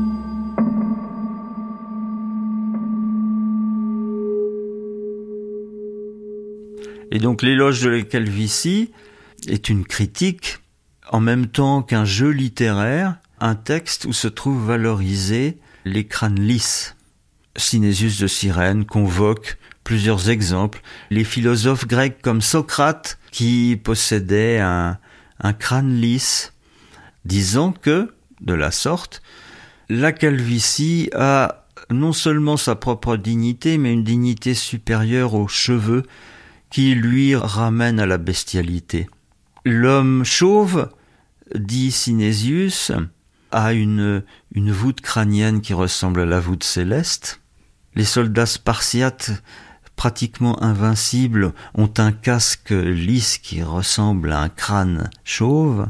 Et donc l'éloge de la calvitie est une critique, en même temps qu'un jeu littéraire, un texte où se trouvent valorisés les crânes lisses. Cinésius de Cyrène convoque plusieurs exemples. Les philosophes grecs comme Socrate, qui possédait un crâne lisse, disant que, de la sorte, la calvitie a non seulement sa propre dignité, mais une dignité supérieure aux cheveux qui lui ramènent à la bestialité. L'homme chauve, dit Cinésius, a une voûte crânienne qui ressemble à la voûte céleste. Les soldats spartiates, pratiquement invincibles, ont un casque lisse qui ressemble à un crâne chauve.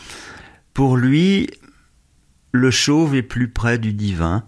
Pour lui, le chauve est plus près du divin.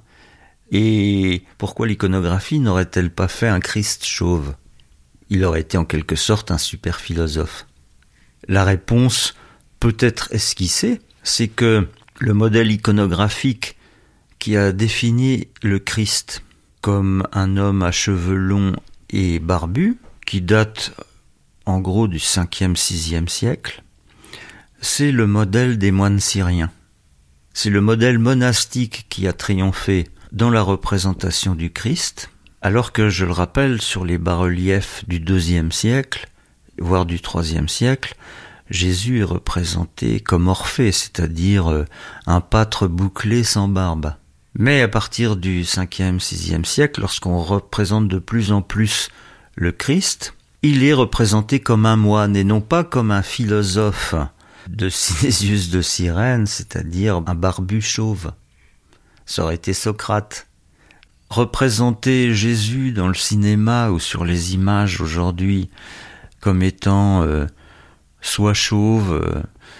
Et pourquoi l'iconographie n'aurait-elle pas fait un Christ chauve ? Il aurait été en quelque sorte un super philosophe. La réponse peut être esquissée, c'est que le modèle iconographique qui a défini le Christ comme un homme à cheveux longs et barbu, qui date en gros du 5e, 6e siècle, c'est le modèle des moines syriens. C'est le modèle monastique qui a triomphé dans la représentation du Christ, alors que, je le rappelle, sur les bas-reliefs du IIe siècle, voire du IIIe siècle, Jésus est représenté comme Orphée, c'est-à-dire un pâtre bouclé sans barbe. Mais à partir du 5e, 6e siècle, lorsqu'on représente de plus en plus le Christ, il est représenté comme un moine et non pas comme un philosophe de Cinésius de Cyrène, c'est-à-dire un barbu chauve. Ça aurait été Socrate. Représenter Jésus dans le cinéma ou sur les images aujourd'hui comme étant soit chauve,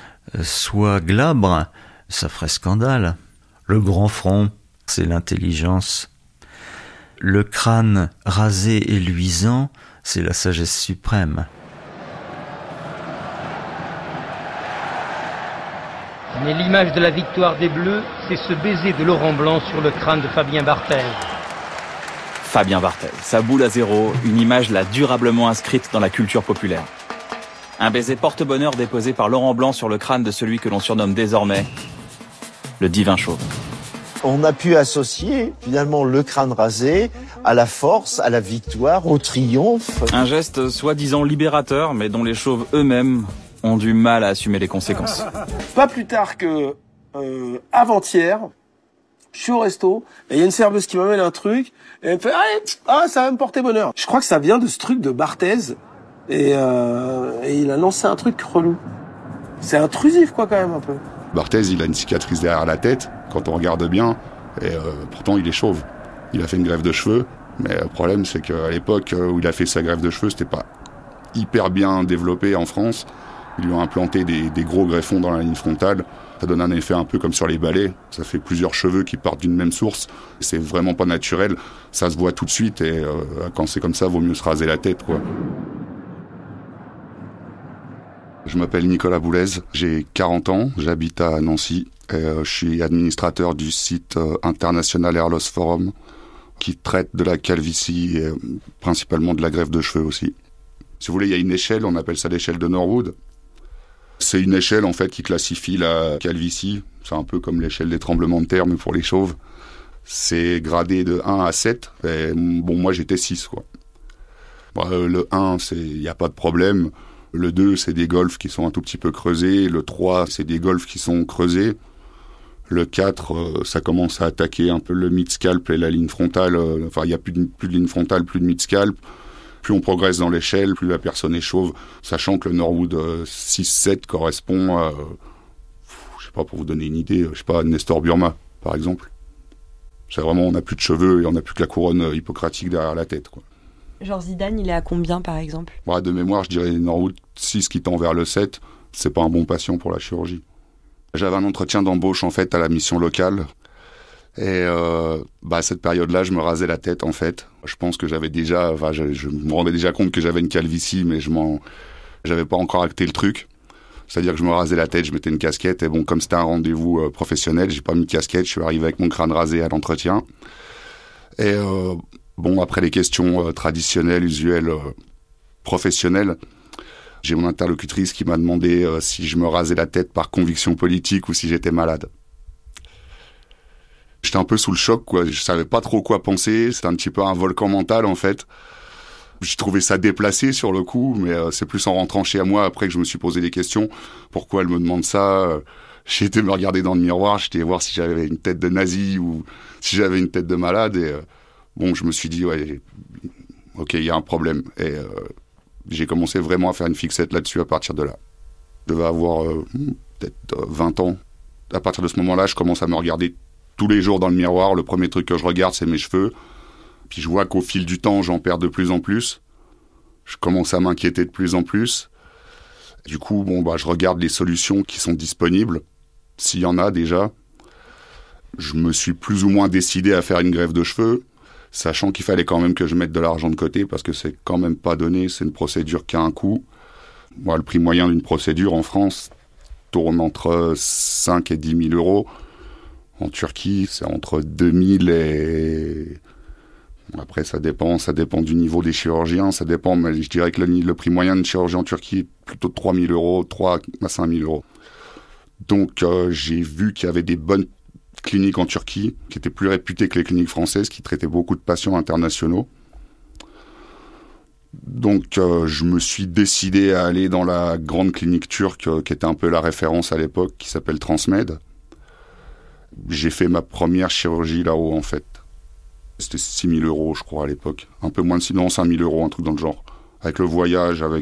soit glabre, ça ferait scandale. Le grand front, c'est l'intelligence. Le crâne rasé et luisant, c'est la sagesse suprême. Mais l'image de la victoire des Bleus, c'est ce baiser de Laurent Blanc sur le crâne de Fabien Barthez. Fabien Barthez, sa boule à zéro, une image là durablement inscrite dans la culture populaire. Un baiser porte-bonheur déposé par Laurent Blanc sur le crâne de celui que l'on surnomme désormais le divin chauve. On a pu associer finalement le crâne rasé à la force, à la victoire, au triomphe. Un geste soi-disant libérateur, mais dont les chauves eux-mêmes ont du mal à assumer les conséquences. Pas plus tard que avant-hier, je suis au resto, et il y a une serveuse qui m'amène un truc, et elle me fait « Ah, ça va me porter bonheur ». Je crois que ça vient de ce truc de Barthez, et il a lancé un truc relou. C'est intrusif, quoi, quand même, un peu. Barthez, il a une cicatrice derrière la tête, quand on regarde bien, et pourtant il est chauve. Il a fait une greffe de cheveux, mais le problème c'est qu'à l'époque où il a fait sa greffe de cheveux, c'était pas hyper bien développé en France, Ils lui ont implanté des gros greffons dans la ligne frontale. Ça donne un effet un peu comme sur les balais. Ça fait plusieurs cheveux qui partent d'une même source. C'est vraiment pas naturel. Ça se voit tout de suite et quand c'est comme ça, vaut mieux se raser la tête, quoi. Je m'appelle Nicolas Boulez, j'ai 40 ans, j'habite à Nancy et je suis administrateur du site international Hair Loss Forum qui traite de la calvitie et principalement de la greffe de cheveux aussi. Si vous voulez, il y a une échelle, on appelle ça l'échelle de Norwood. C'est une échelle en fait qui classifie la calvitie, c'est un peu comme l'échelle des tremblements de terre mais pour les chauves. C'est gradé de 1 à 7 et bon, moi j'étais 6 quoi. Le 1, il n'y a pas de problème. Le 2, c'est des golfs qui sont un tout petit peu creusés. Le 3, c'est des golfs qui sont creusés. Le 4, ça commence à attaquer un peu le mid-scalp et la ligne frontale. Enfin, il n'y a plus de ligne frontale, plus de mid-scalp. Plus on progresse dans l'échelle, plus la personne est chauve. Sachant que le Norwood 6-7 correspond à, je sais pas, pour vous donner une idée, je sais pas, Nestor Burma, par exemple. C'est vraiment, on n'a plus de cheveux et on n'a plus que la couronne hippocratique derrière la tête, quoi. Genre Zidane, il est à combien par exemple ? De mémoire, je dirais Norwood 6 qui tend vers le 7. C'est pas un bon patient pour la chirurgie. J'avais un entretien d'embauche en fait à la mission locale. Et à cette période-là, je me rasais la tête en fait. Je pense que j'avais déjà, je me rendais déjà compte que j'avais une calvitie, mais j'avais pas encore acté le truc. C'est-à-dire que je me rasais la tête, je mettais une casquette. Et bon, comme c'était un rendez-vous professionnel, j'ai pas mis de casquette. Je suis arrivé avec mon crâne rasé à l'entretien. Et après les questions traditionnelles, usuelles, professionnelles, j'ai mon interlocutrice qui m'a demandé si je me rasais la tête par conviction politique ou si j'étais malade. J'étais un peu sous le choc, quoi. Je savais pas trop quoi penser. C'était un petit peu un volcan mental, en fait. J'ai trouvé ça déplacé sur le coup, mais c'est plus en rentrant chez moi après que je me suis posé des questions. Pourquoi elle me demande ça ? J'ai été me regarder dans le miroir, j'étais voir si j'avais une tête de nazi ou si j'avais une tête de malade et... je me suis dit, ouais, ok, il y a un problème. Et j'ai commencé vraiment à faire une fixette là-dessus à partir de là. Je devais avoir peut-être 20 ans. À partir de ce moment-là, je commence à me regarder tous les jours dans le miroir. Le premier truc que je regarde, c'est mes cheveux. Puis je vois qu'au fil du temps, j'en perds de plus en plus. Je commence à m'inquiéter de plus en plus. Du coup, je regarde les solutions qui sont disponibles, s'il y en a déjà. Je me suis plus ou moins décidé à faire une greffe de cheveux, sachant qu'il fallait quand même que je mette de l'argent de côté, parce que c'est quand même pas donné, c'est une procédure qui a un coût. Le prix moyen d'une procédure en France tourne entre 5 et 10 000 euros. En Turquie, c'est entre 2 000 et... Après, ça dépend du niveau des chirurgiens, ça dépend, mais je dirais que le prix moyen d'une chirurgie en Turquie est plutôt de 3 000 euros, 3 à 5 000 euros. Donc, j'ai vu qu'il y avait des bonnes cliniques en Turquie, qui étaient plus réputées que les cliniques françaises, qui traitaient beaucoup de patients internationaux. Donc, je me suis décidé à aller dans la grande clinique turque, qui était un peu la référence à l'époque, qui s'appelle Transmed. J'ai fait ma première chirurgie là-haut, en fait. C'était 6 000 euros, je crois, à l'époque. Un peu moins de 5 000 euros, un truc dans le genre. Avec le voyage, ça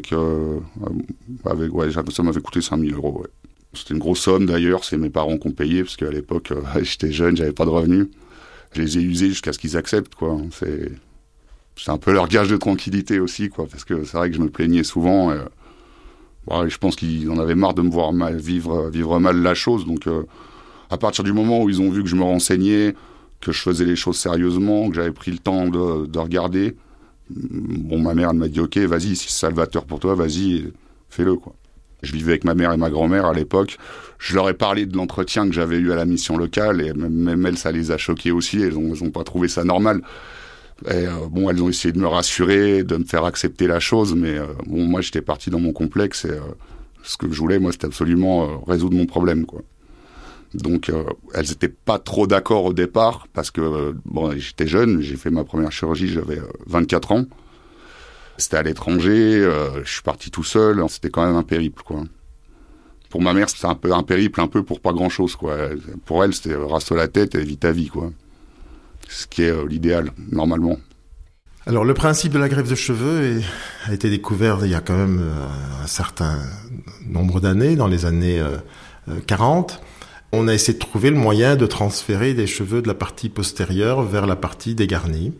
m'avait coûté 5 000 euros, ouais. C'était une grosse somme d'ailleurs, c'est mes parents qui ont payé, parce qu'à l'époque, j'étais jeune, j'avais pas de revenus. Je les ai usés jusqu'à ce qu'ils acceptent, quoi. C'est un peu leur gage de tranquillité aussi, quoi, parce que c'est vrai que je me plaignais souvent. Je pense qu'ils en avaient marre de me voir vivre mal la chose. Donc, à partir du moment où ils ont vu que je me renseignais, que je faisais les choses sérieusement, que j'avais pris le temps de regarder, ma mère elle m'a dit « Ok, vas-y, si c'est salvateur pour toi, vas-y, fais-le, quoi ». Je vivais avec ma mère et ma grand-mère à l'époque. Je leur ai parlé de l'entretien que j'avais eu à la mission locale et même elles, ça les a choquées aussi. Elles ont pas trouvé ça normal. Et elles ont essayé de me rassurer, de me faire accepter la chose, mais moi j'étais parti dans mon complexe et ce que je voulais, moi, c'était absolument résoudre mon problème, quoi. Donc elles étaient pas trop d'accord au départ parce que j'étais jeune, j'ai fait ma première chirurgie, j'avais 24 ans. C'était à l'étranger, je suis parti tout seul, c'était quand même un périple, quoi. Pour ma mère, c'était un peu un périple, un peu pour pas grand-chose, quoi. Pour elle, c'était rase-toi la tête et vis ta vie, quoi. Ce qui est l'idéal, normalement. Alors, le principe de la greffe de cheveux a été découvert il y a quand même un certain nombre d'années, dans les années 40. On a essayé de trouver le moyen de transférer des cheveux de la partie postérieure vers la partie dégarnie.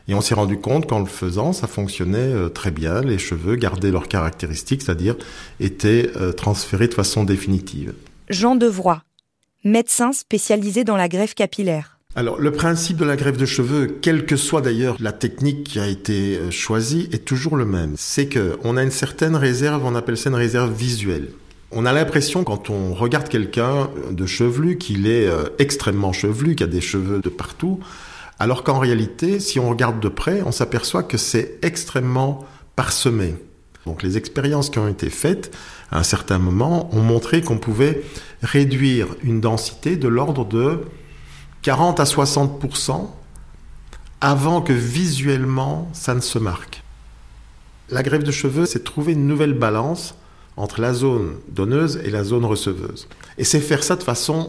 Et on s'est rendu compte qu'en le faisant, ça fonctionnait très bien. Les cheveux gardaient leurs caractéristiques, c'est-à-dire étaient transférés de façon définitive. Jean Devroy, médecin spécialisé dans la greffe capillaire. Alors, le principe de la greffe de cheveux, quelle que soit d'ailleurs la technique qui a été choisie, est toujours le même. C'est qu'on a une certaine réserve, on appelle ça une réserve visuelle. On a l'impression, quand on regarde quelqu'un de chevelu, qu'il est extrêmement chevelu, qu'il a des cheveux de partout, alors qu'en réalité, si on regarde de près, on s'aperçoit que c'est extrêmement parsemé. Donc les expériences qui ont été faites, à un certain moment, ont montré qu'on pouvait réduire une densité de l'ordre de 40 à 60% avant que visuellement ça ne se marque. La greffe de cheveux, c'est trouver une nouvelle balance entre la zone donneuse et la zone receveuse. Et c'est faire ça de façon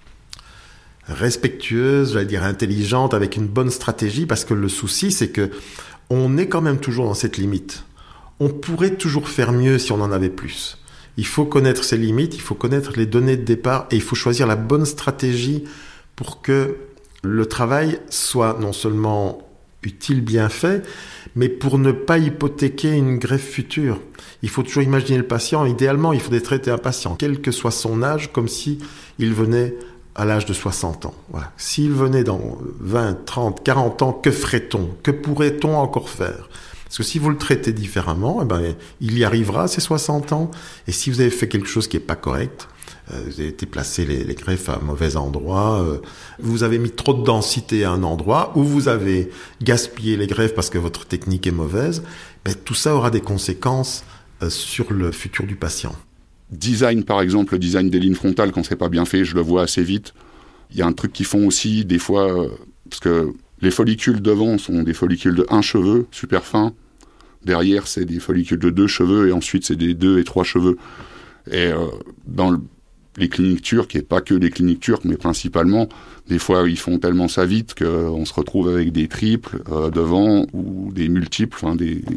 respectueuse, j'allais dire intelligente, avec une bonne stratégie, parce que le souci, c'est que on est quand même toujours dans cette limite. On pourrait toujours faire mieux si on en avait plus. Il faut connaître ses limites, il faut connaître les données de départ, et il faut choisir la bonne stratégie pour que le travail soit non seulement utile, bien fait, mais pour ne pas hypothéquer une greffe future. Il faut toujours imaginer le patient. Idéalement, il faudrait traiter un patient, quel que soit son âge, comme si il venait à l'âge de 60 ans. Voilà. S'il venait dans 20, 30, 40 ans, que ferait-on? Que pourrait-on encore faire? Parce que si vous le traitez différemment, il y arrivera à ses 60 ans. Et si vous avez fait quelque chose qui n'est pas correct, vous avez été placé les greffes à mauvais endroit, vous avez mis trop de densité à un endroit, ou vous avez gaspillé les greffes parce que votre technique est mauvaise, tout ça aura des conséquences sur le futur du patient. Design, par exemple, le design des lignes frontales, quand c'est pas bien fait, je le vois assez vite. Il y a un truc qu'ils font aussi, des fois, parce que les follicules devant sont des follicules de 1 cheveu, super fins. Derrière, c'est des follicules de 2 cheveux, et ensuite, c'est des 2 et 3 cheveux. Et dans les cliniques turques, et pas que les cliniques turques, mais principalement, des fois, ils font tellement ça vite qu'on se retrouve avec des triples devant, ou des multiples. Enfin,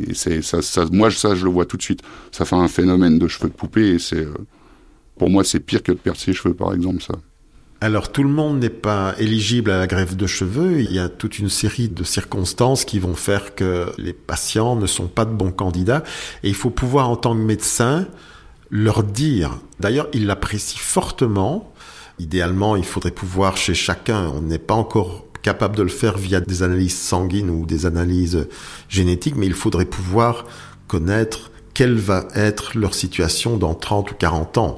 moi, je le vois tout de suite. Ça fait un phénomène de cheveux de poupée, et pour moi, c'est pire que de perdre ses cheveux, par exemple, ça. Alors, tout le monde n'est pas éligible à la greffe de cheveux. Il y a toute une série de circonstances qui vont faire que les patients ne sont pas de bons candidats. Et il faut pouvoir, en tant que médecin, leur dire. D'ailleurs, ils l'apprécient fortement. Idéalement, il faudrait pouvoir, chez chacun, on n'est pas encore capable de le faire via des analyses sanguines ou des analyses génétiques, mais il faudrait pouvoir connaître quelle va être leur situation dans 30 ou 40 ans.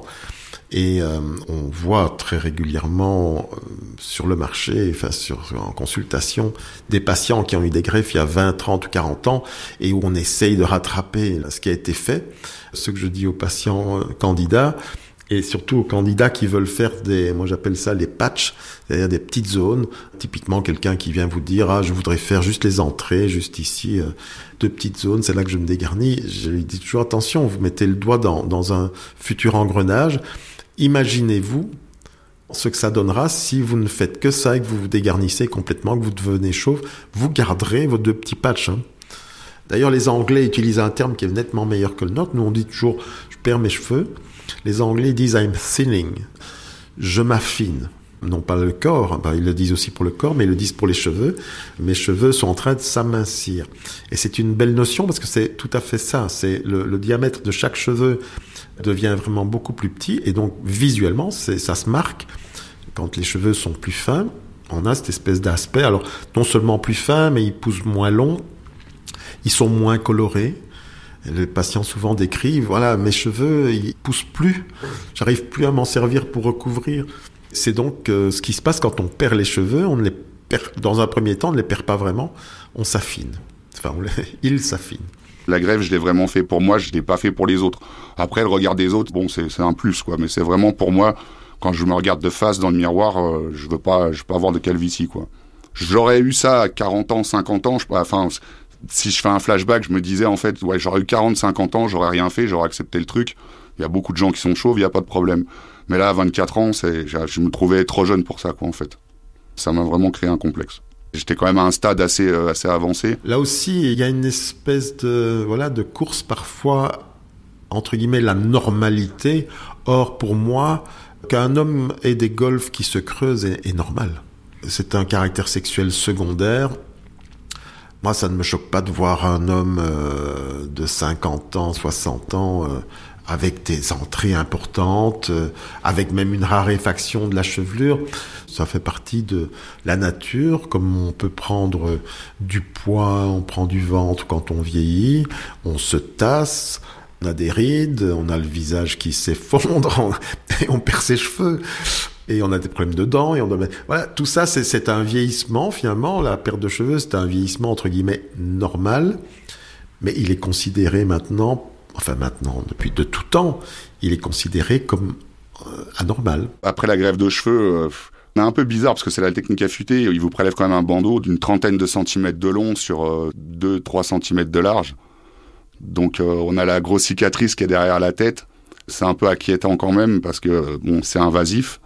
Et on voit très régulièrement sur le marché, en consultation, des patients qui ont eu des greffes il y a 20, 30 ou 40 ans et où on essaye de rattraper ce qui a été fait. Ce que je dis aux patients candidats et surtout aux candidats qui veulent faire moi j'appelle ça les patchs, c'est-à-dire des petites zones. Typiquement quelqu'un qui vient vous dire je voudrais faire juste les entrées, juste ici, 2 petites zones, c'est là que je me dégarnis. Je lui dis toujours attention, vous mettez le doigt dans un futur engrenage. Imaginez-vous ce que ça donnera si vous ne faites que ça et que vous vous dégarnissez complètement, que vous devenez chauve. Vous garderez vos 2 petits patchs. D'ailleurs, les Anglais utilisent un terme qui est nettement meilleur que le nôtre. Nous, on dit toujours « je perds mes cheveux ». Les Anglais disent « I'm thinning ». Je m'affine. Non pas le corps, ils le disent aussi pour le corps, mais ils le disent pour les cheveux. Mes cheveux sont en train de s'amincir. Et c'est une belle notion parce que c'est tout à fait ça. C'est le diamètre de chaque cheveu devient vraiment beaucoup plus petit et donc visuellement ça se marque. Quand les cheveux sont plus fins, on a cette espèce d'aspect, alors non seulement plus fins, mais ils poussent moins longs, ils sont moins colorés. Les patients souvent décrivent, voilà, mes cheveux ils poussent plus, j'arrive plus à m'en servir pour recouvrir. C'est donc ce qui se passe quand on perd les cheveux. On ne les perd, dans un premier temps, on ne les perd pas vraiment, on s'affine. Enfin, ils s'affinent. La greffe, je l'ai vraiment fait pour moi, je l'ai pas fait pour les autres. Après, le regard des autres, bon, c'est un plus, quoi. Mais c'est vraiment pour moi, quand je me regarde de face dans le miroir, je veux pas avoir de calvitie, quoi. J'aurais eu ça à 40 ans, 50 ans, si je fais un flashback, je me disais, en fait, ouais, j'aurais eu 40, 50 ans, j'aurais rien fait, j'aurais accepté le truc. Il y a beaucoup de gens qui sont chauves, il y a pas de problème. Mais là, à 24 ans, je me trouvais trop jeune pour ça, quoi, en fait. Ça m'a vraiment créé un complexe. J'étais quand même à un stade assez avancé. Là aussi, il y a une espèce de course parfois, entre guillemets, la normalité. Or, pour moi, qu'un homme ait des golfs qui se creusent est normal. C'est un caractère sexuel secondaire. Moi, ça ne me choque pas de voir un homme de 50 ans, 60 ans, avec des entrées importantes, avec même une raréfaction de la chevelure. Ça fait partie de la nature, comme on peut prendre du poids, on prend du ventre quand on vieillit, on se tasse, on a des rides, on a le visage qui s'effondre, et on perd ses cheveux. Et on a des problèmes de dents, voilà, tout ça, c'est un vieillissement, finalement. La perte de cheveux, c'est un vieillissement, entre guillemets, normal. Mais il est considéré maintenant, depuis de tout temps, il est considéré comme anormal. Après la greffe de cheveux, c'est un peu bizarre, parce que c'est la technique affûtée. Ils vous prélèvent quand même un bandeau d'une 30aine de centimètres de long sur 2-3 centimètres de large. Donc on a la grosse cicatrice qui est derrière la tête. C'est un peu inquiétant quand même, parce que c'est invasif.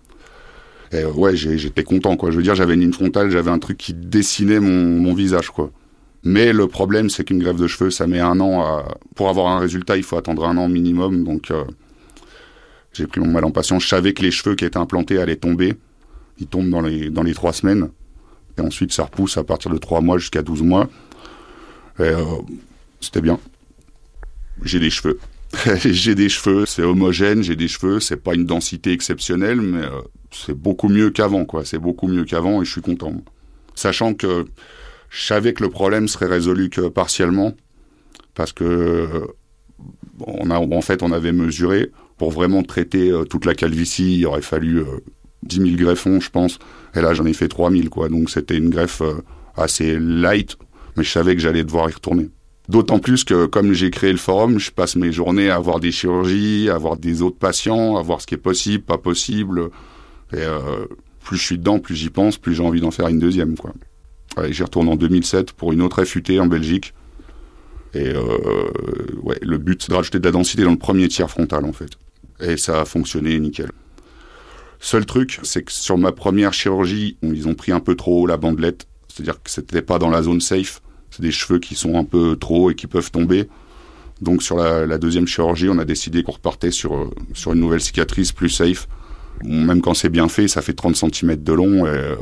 Et ouais, j'étais content, quoi. Je veux dire, j'avais une ligne frontale, j'avais un truc qui dessinait mon visage, quoi. Mais le problème, c'est qu'une greffe de cheveux, ça met 1 an pour avoir un résultat, il faut attendre 1 an minimum. Donc, j'ai pris mon mal en patience. Je savais que les cheveux qui étaient implantés allaient tomber. Ils tombent dans les 3 semaines. Et ensuite, ça repousse à partir de 3 mois jusqu'à 12 mois. Et c'était bien. J'ai des cheveux. J'ai des cheveux, c'est homogène, j'ai des cheveux, c'est pas une densité exceptionnelle, mais c'est beaucoup mieux qu'avant, quoi. C'est beaucoup mieux qu'avant et je suis content. Sachant que je savais que le problème serait résolu que partiellement, parce que on avait mesuré, pour vraiment traiter toute la calvitie, il aurait fallu 10 000 greffons, je pense, et là j'en ai fait 3 000, quoi. Donc c'était une greffe assez light, mais je savais que j'allais devoir y retourner. D'autant plus que, comme j'ai créé le forum, je passe mes journées à voir des chirurgies, à voir des autres patients, à voir ce qui est possible, pas possible. Et plus je suis dedans, plus j'y pense, plus j'ai envie d'en faire une deuxième, quoi. Ouais, j'y retourne en 2007 pour une autre FUT en Belgique. Et le but, c'est de rajouter de la densité dans le premier tiers frontal, en fait. Et ça a fonctionné nickel. Seul truc, c'est que sur ma première chirurgie, ils ont pris un peu trop haut la bandelette. C'est-à-dire que c'était pas dans la zone safe. C'est des cheveux qui sont un peu trop hauts et qui peuvent tomber. Donc sur la deuxième chirurgie, on a décidé qu'on repartait sur une nouvelle cicatrice plus safe. Même quand c'est bien fait, ça fait 30 cm de long et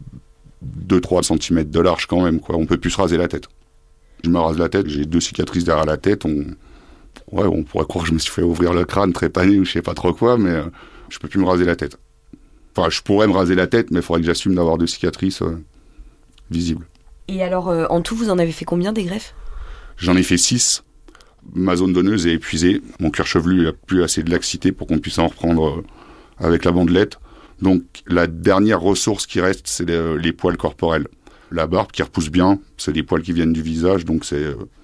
2-3 cm de large quand même, quoi. On peut plus se raser la tête. Je me rase la tête, j'ai 2 cicatrices derrière la tête. On pourrait croire que je me suis fait ouvrir le crâne, trépané ou je sais pas trop quoi, mais je peux plus me raser la tête. Enfin, je pourrais me raser la tête, mais il faudrait que j'assume d'avoir 2 cicatrices visibles. Et alors, en tout, vous en avez fait combien des greffes ? J'en ai fait 6. Ma zone donneuse est épuisée. Mon cuir chevelu n'a plus assez de laxité pour qu'on puisse en reprendre avec la bandelette. Donc, la dernière ressource qui reste, c'est les poils corporels. La barbe qui repousse bien, c'est des poils qui viennent du visage, donc c'est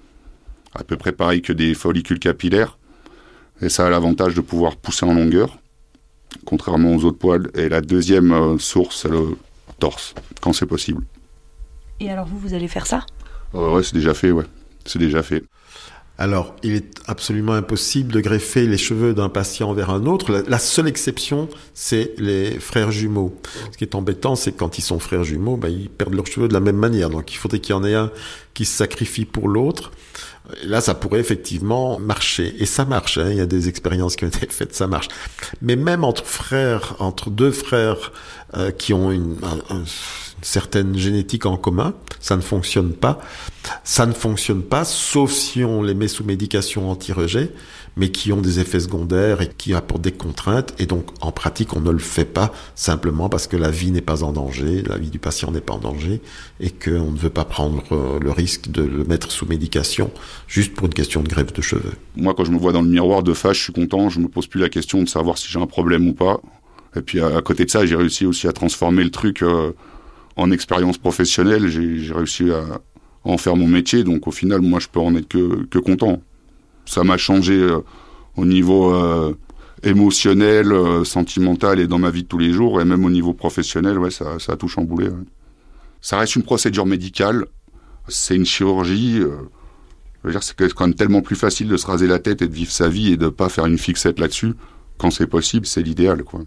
à peu près pareil que des follicules capillaires. Et ça a l'avantage de pouvoir pousser en longueur, contrairement aux autres poils. Et la deuxième source, c'est le torse, quand c'est possible. Et alors vous allez faire ça ? Ouais, c'est déjà fait, ouais. C'est déjà fait. Alors, il est absolument impossible de greffer les cheveux d'un patient vers un autre. La seule exception, c'est les frères jumeaux. Ce qui est embêtant, c'est que quand ils sont frères jumeaux, ils perdent leurs cheveux de la même manière. Donc, il faudrait qu'il y en ait un qui se sacrifie pour l'autre. Et là, ça pourrait effectivement marcher. Et ça marche, hein. Il y a des expériences qui ont été faites, ça marche. Mais même entre 2 frères qui ont une certaine génétique en commun, ça ne fonctionne pas. Ça ne fonctionne pas, sauf si on les met sous médication anti-rejet, mais qui ont des effets secondaires et qui apportent des contraintes. Et donc, en pratique, on ne le fait pas simplement parce que la vie n'est pas en danger, la vie du patient n'est pas en danger, et qu'on ne veut pas prendre le risque de le mettre sous médication juste pour une question de greffe de cheveux. Moi, quand je me vois dans le miroir de face, je suis content, je me pose plus la question de savoir si j'ai un problème ou pas. Et puis, à côté de ça, j'ai réussi aussi à transformer le truc en expérience professionnelle. J'ai réussi à en faire mon métier, donc au final, moi, je peux en être que content. Ça m'a changé au niveau émotionnel, sentimental et dans ma vie de tous les jours, et même au niveau professionnel, ouais, ça a tout chamboulé. Ouais. Ça reste une procédure médicale, c'est une chirurgie. Je veux dire, c'est quand même tellement plus facile de se raser la tête et de vivre sa vie et de pas faire une fixette là-dessus. Quand c'est possible, c'est l'idéal, quoi.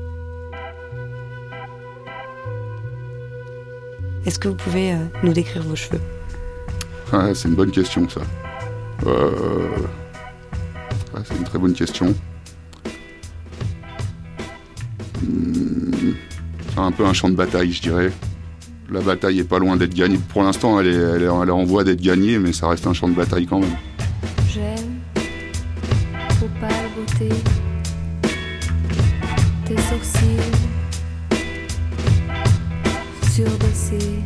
Est-ce que vous pouvez nous décrire vos cheveux ? Ouais, c'est une bonne question, ça. C'est une très bonne question. C'est un peu un champ de bataille, je dirais. La bataille est pas loin d'être gagnée. Pour l'instant, elle est en voie d'être gagnée, mais ça reste un champ de bataille quand même. J'aime vos pâles beautés, tes sourcils surbaissés,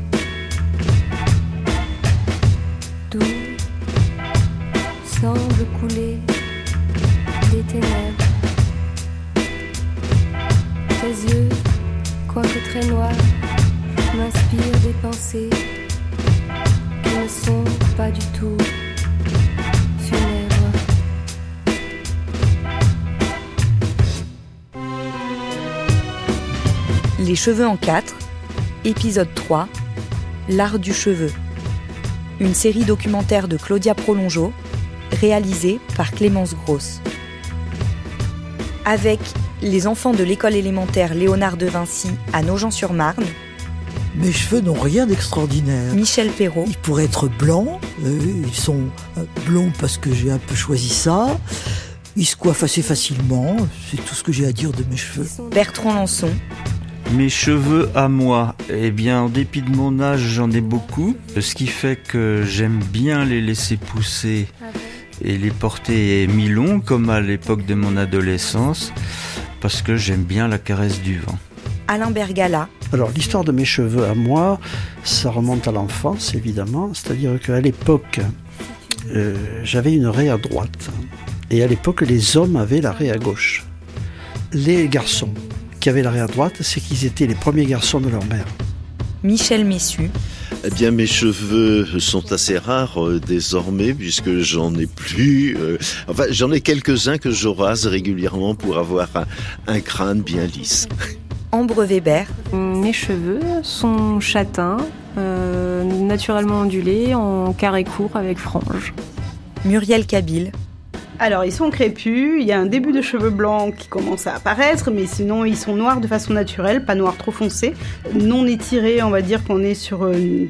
d'où semble couler des ténèbres. Tes yeux, quoique très noirs, m'inspirent des pensées qui ne sont pas du tout funèbres. Les cheveux en 4, épisode 3, l'art du cheveu. Une série documentaire de Claudia Prolongeau, réalisée par Clémence Grosse. Avec les enfants de l'école élémentaire Léonard de Vinci à Nogent-sur-Marne. Mes cheveux n'ont rien d'extraordinaire. Michel Perrault. Ils pourraient être blancs. Ils sont blonds parce que j'ai un peu choisi ça. Ils se coiffent assez facilement. C'est tout ce que j'ai à dire de mes cheveux. Bertrand Lançon. Mes cheveux à moi, eh bien, en dépit de mon âge, j'en ai beaucoup. Ce qui fait que j'aime bien les laisser pousser et les porter mi-longs, comme à l'époque de mon adolescence, parce que j'aime bien la caresse du vent. Alain Bergala. Alors, l'histoire de mes cheveux à moi, ça remonte à l'enfance, évidemment. C'est-à-dire qu'à l'époque, j'avais une raie à droite. Et à l'époque, les hommes avaient la raie à gauche. Les garçons qui avaient la raie à droite, c'est qu'ils étaient les premiers garçons de leur mère. Michel Messu. Eh bien, mes cheveux sont assez rares désormais, puisque j'en ai plus. Enfin, j'en ai quelques-uns que je rase régulièrement pour avoir un crâne bien lisse. Ambre Weber. Mes cheveux sont châtains, naturellement ondulés, en carré court avec franges. Muriel Kabil. Alors, ils sont crépus, il y a un début de cheveux blancs qui commence à apparaître, mais sinon, ils sont noirs de façon naturelle, pas noirs trop foncés. Non étirés, on va dire qu'on est sur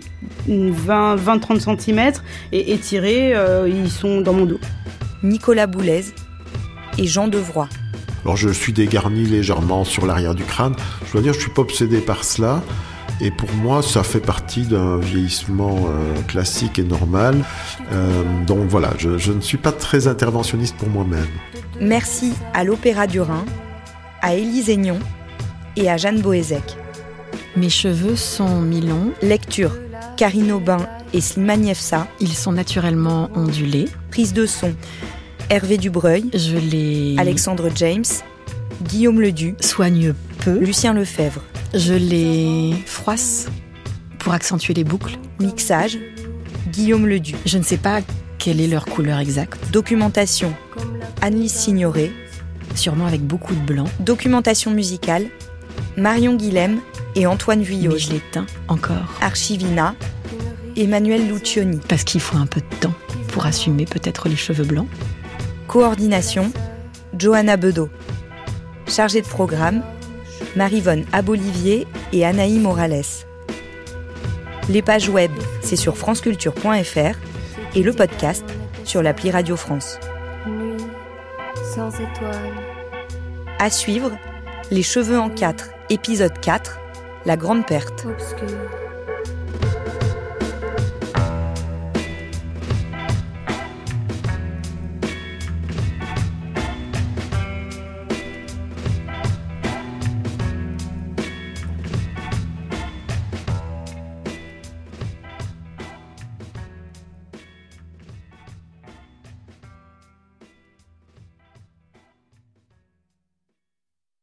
20-30 cm, et étirés, ils sont dans mon dos. Nicolas Boulez et Jean Devroy. Alors, je suis dégarni légèrement sur l'arrière du crâne. Je dois dire, je ne suis pas obsédé par cela. Et pour moi, ça fait partie d'un vieillissement classique et normal. Donc voilà, je ne suis pas très interventionniste pour moi-même. Merci à l'Opéra du Rhin, à Élise Aignon et à Jeanne Boézek. Mes cheveux sont mi-longs. Lecture, Karine Aubin et Slimane Yefsa. Ils sont naturellement ondulés. Prise de son, Hervé Dubreuil. Alexandre James. Guillaume Ledu. Soigne peu. Lucien Lefebvre. Je les froisse pour accentuer les boucles. Mixage, Guillaume Ledu. Je ne sais pas quelle est leur couleur exacte. Documentation, Annelise Signoret. Sûrement avec beaucoup de blanc. Documentation musicale, Marion Guilhem et Antoine Vuillaume. Mais je les teins encore. Archivina, Emmanuel Lucioni. Parce qu'il faut un peu de temps pour assumer peut-être les cheveux blancs. Coordination, Johanna Bedeau. Chargée de programme, Maryvonne Abolivier et Anaï Morales. Les pages web, c'est sur franceculture.fr et le podcast sur l'appli Radio France. Nuit sans étoiles. À suivre, Les cheveux en 4, épisode 4, La grande perte. Obscur.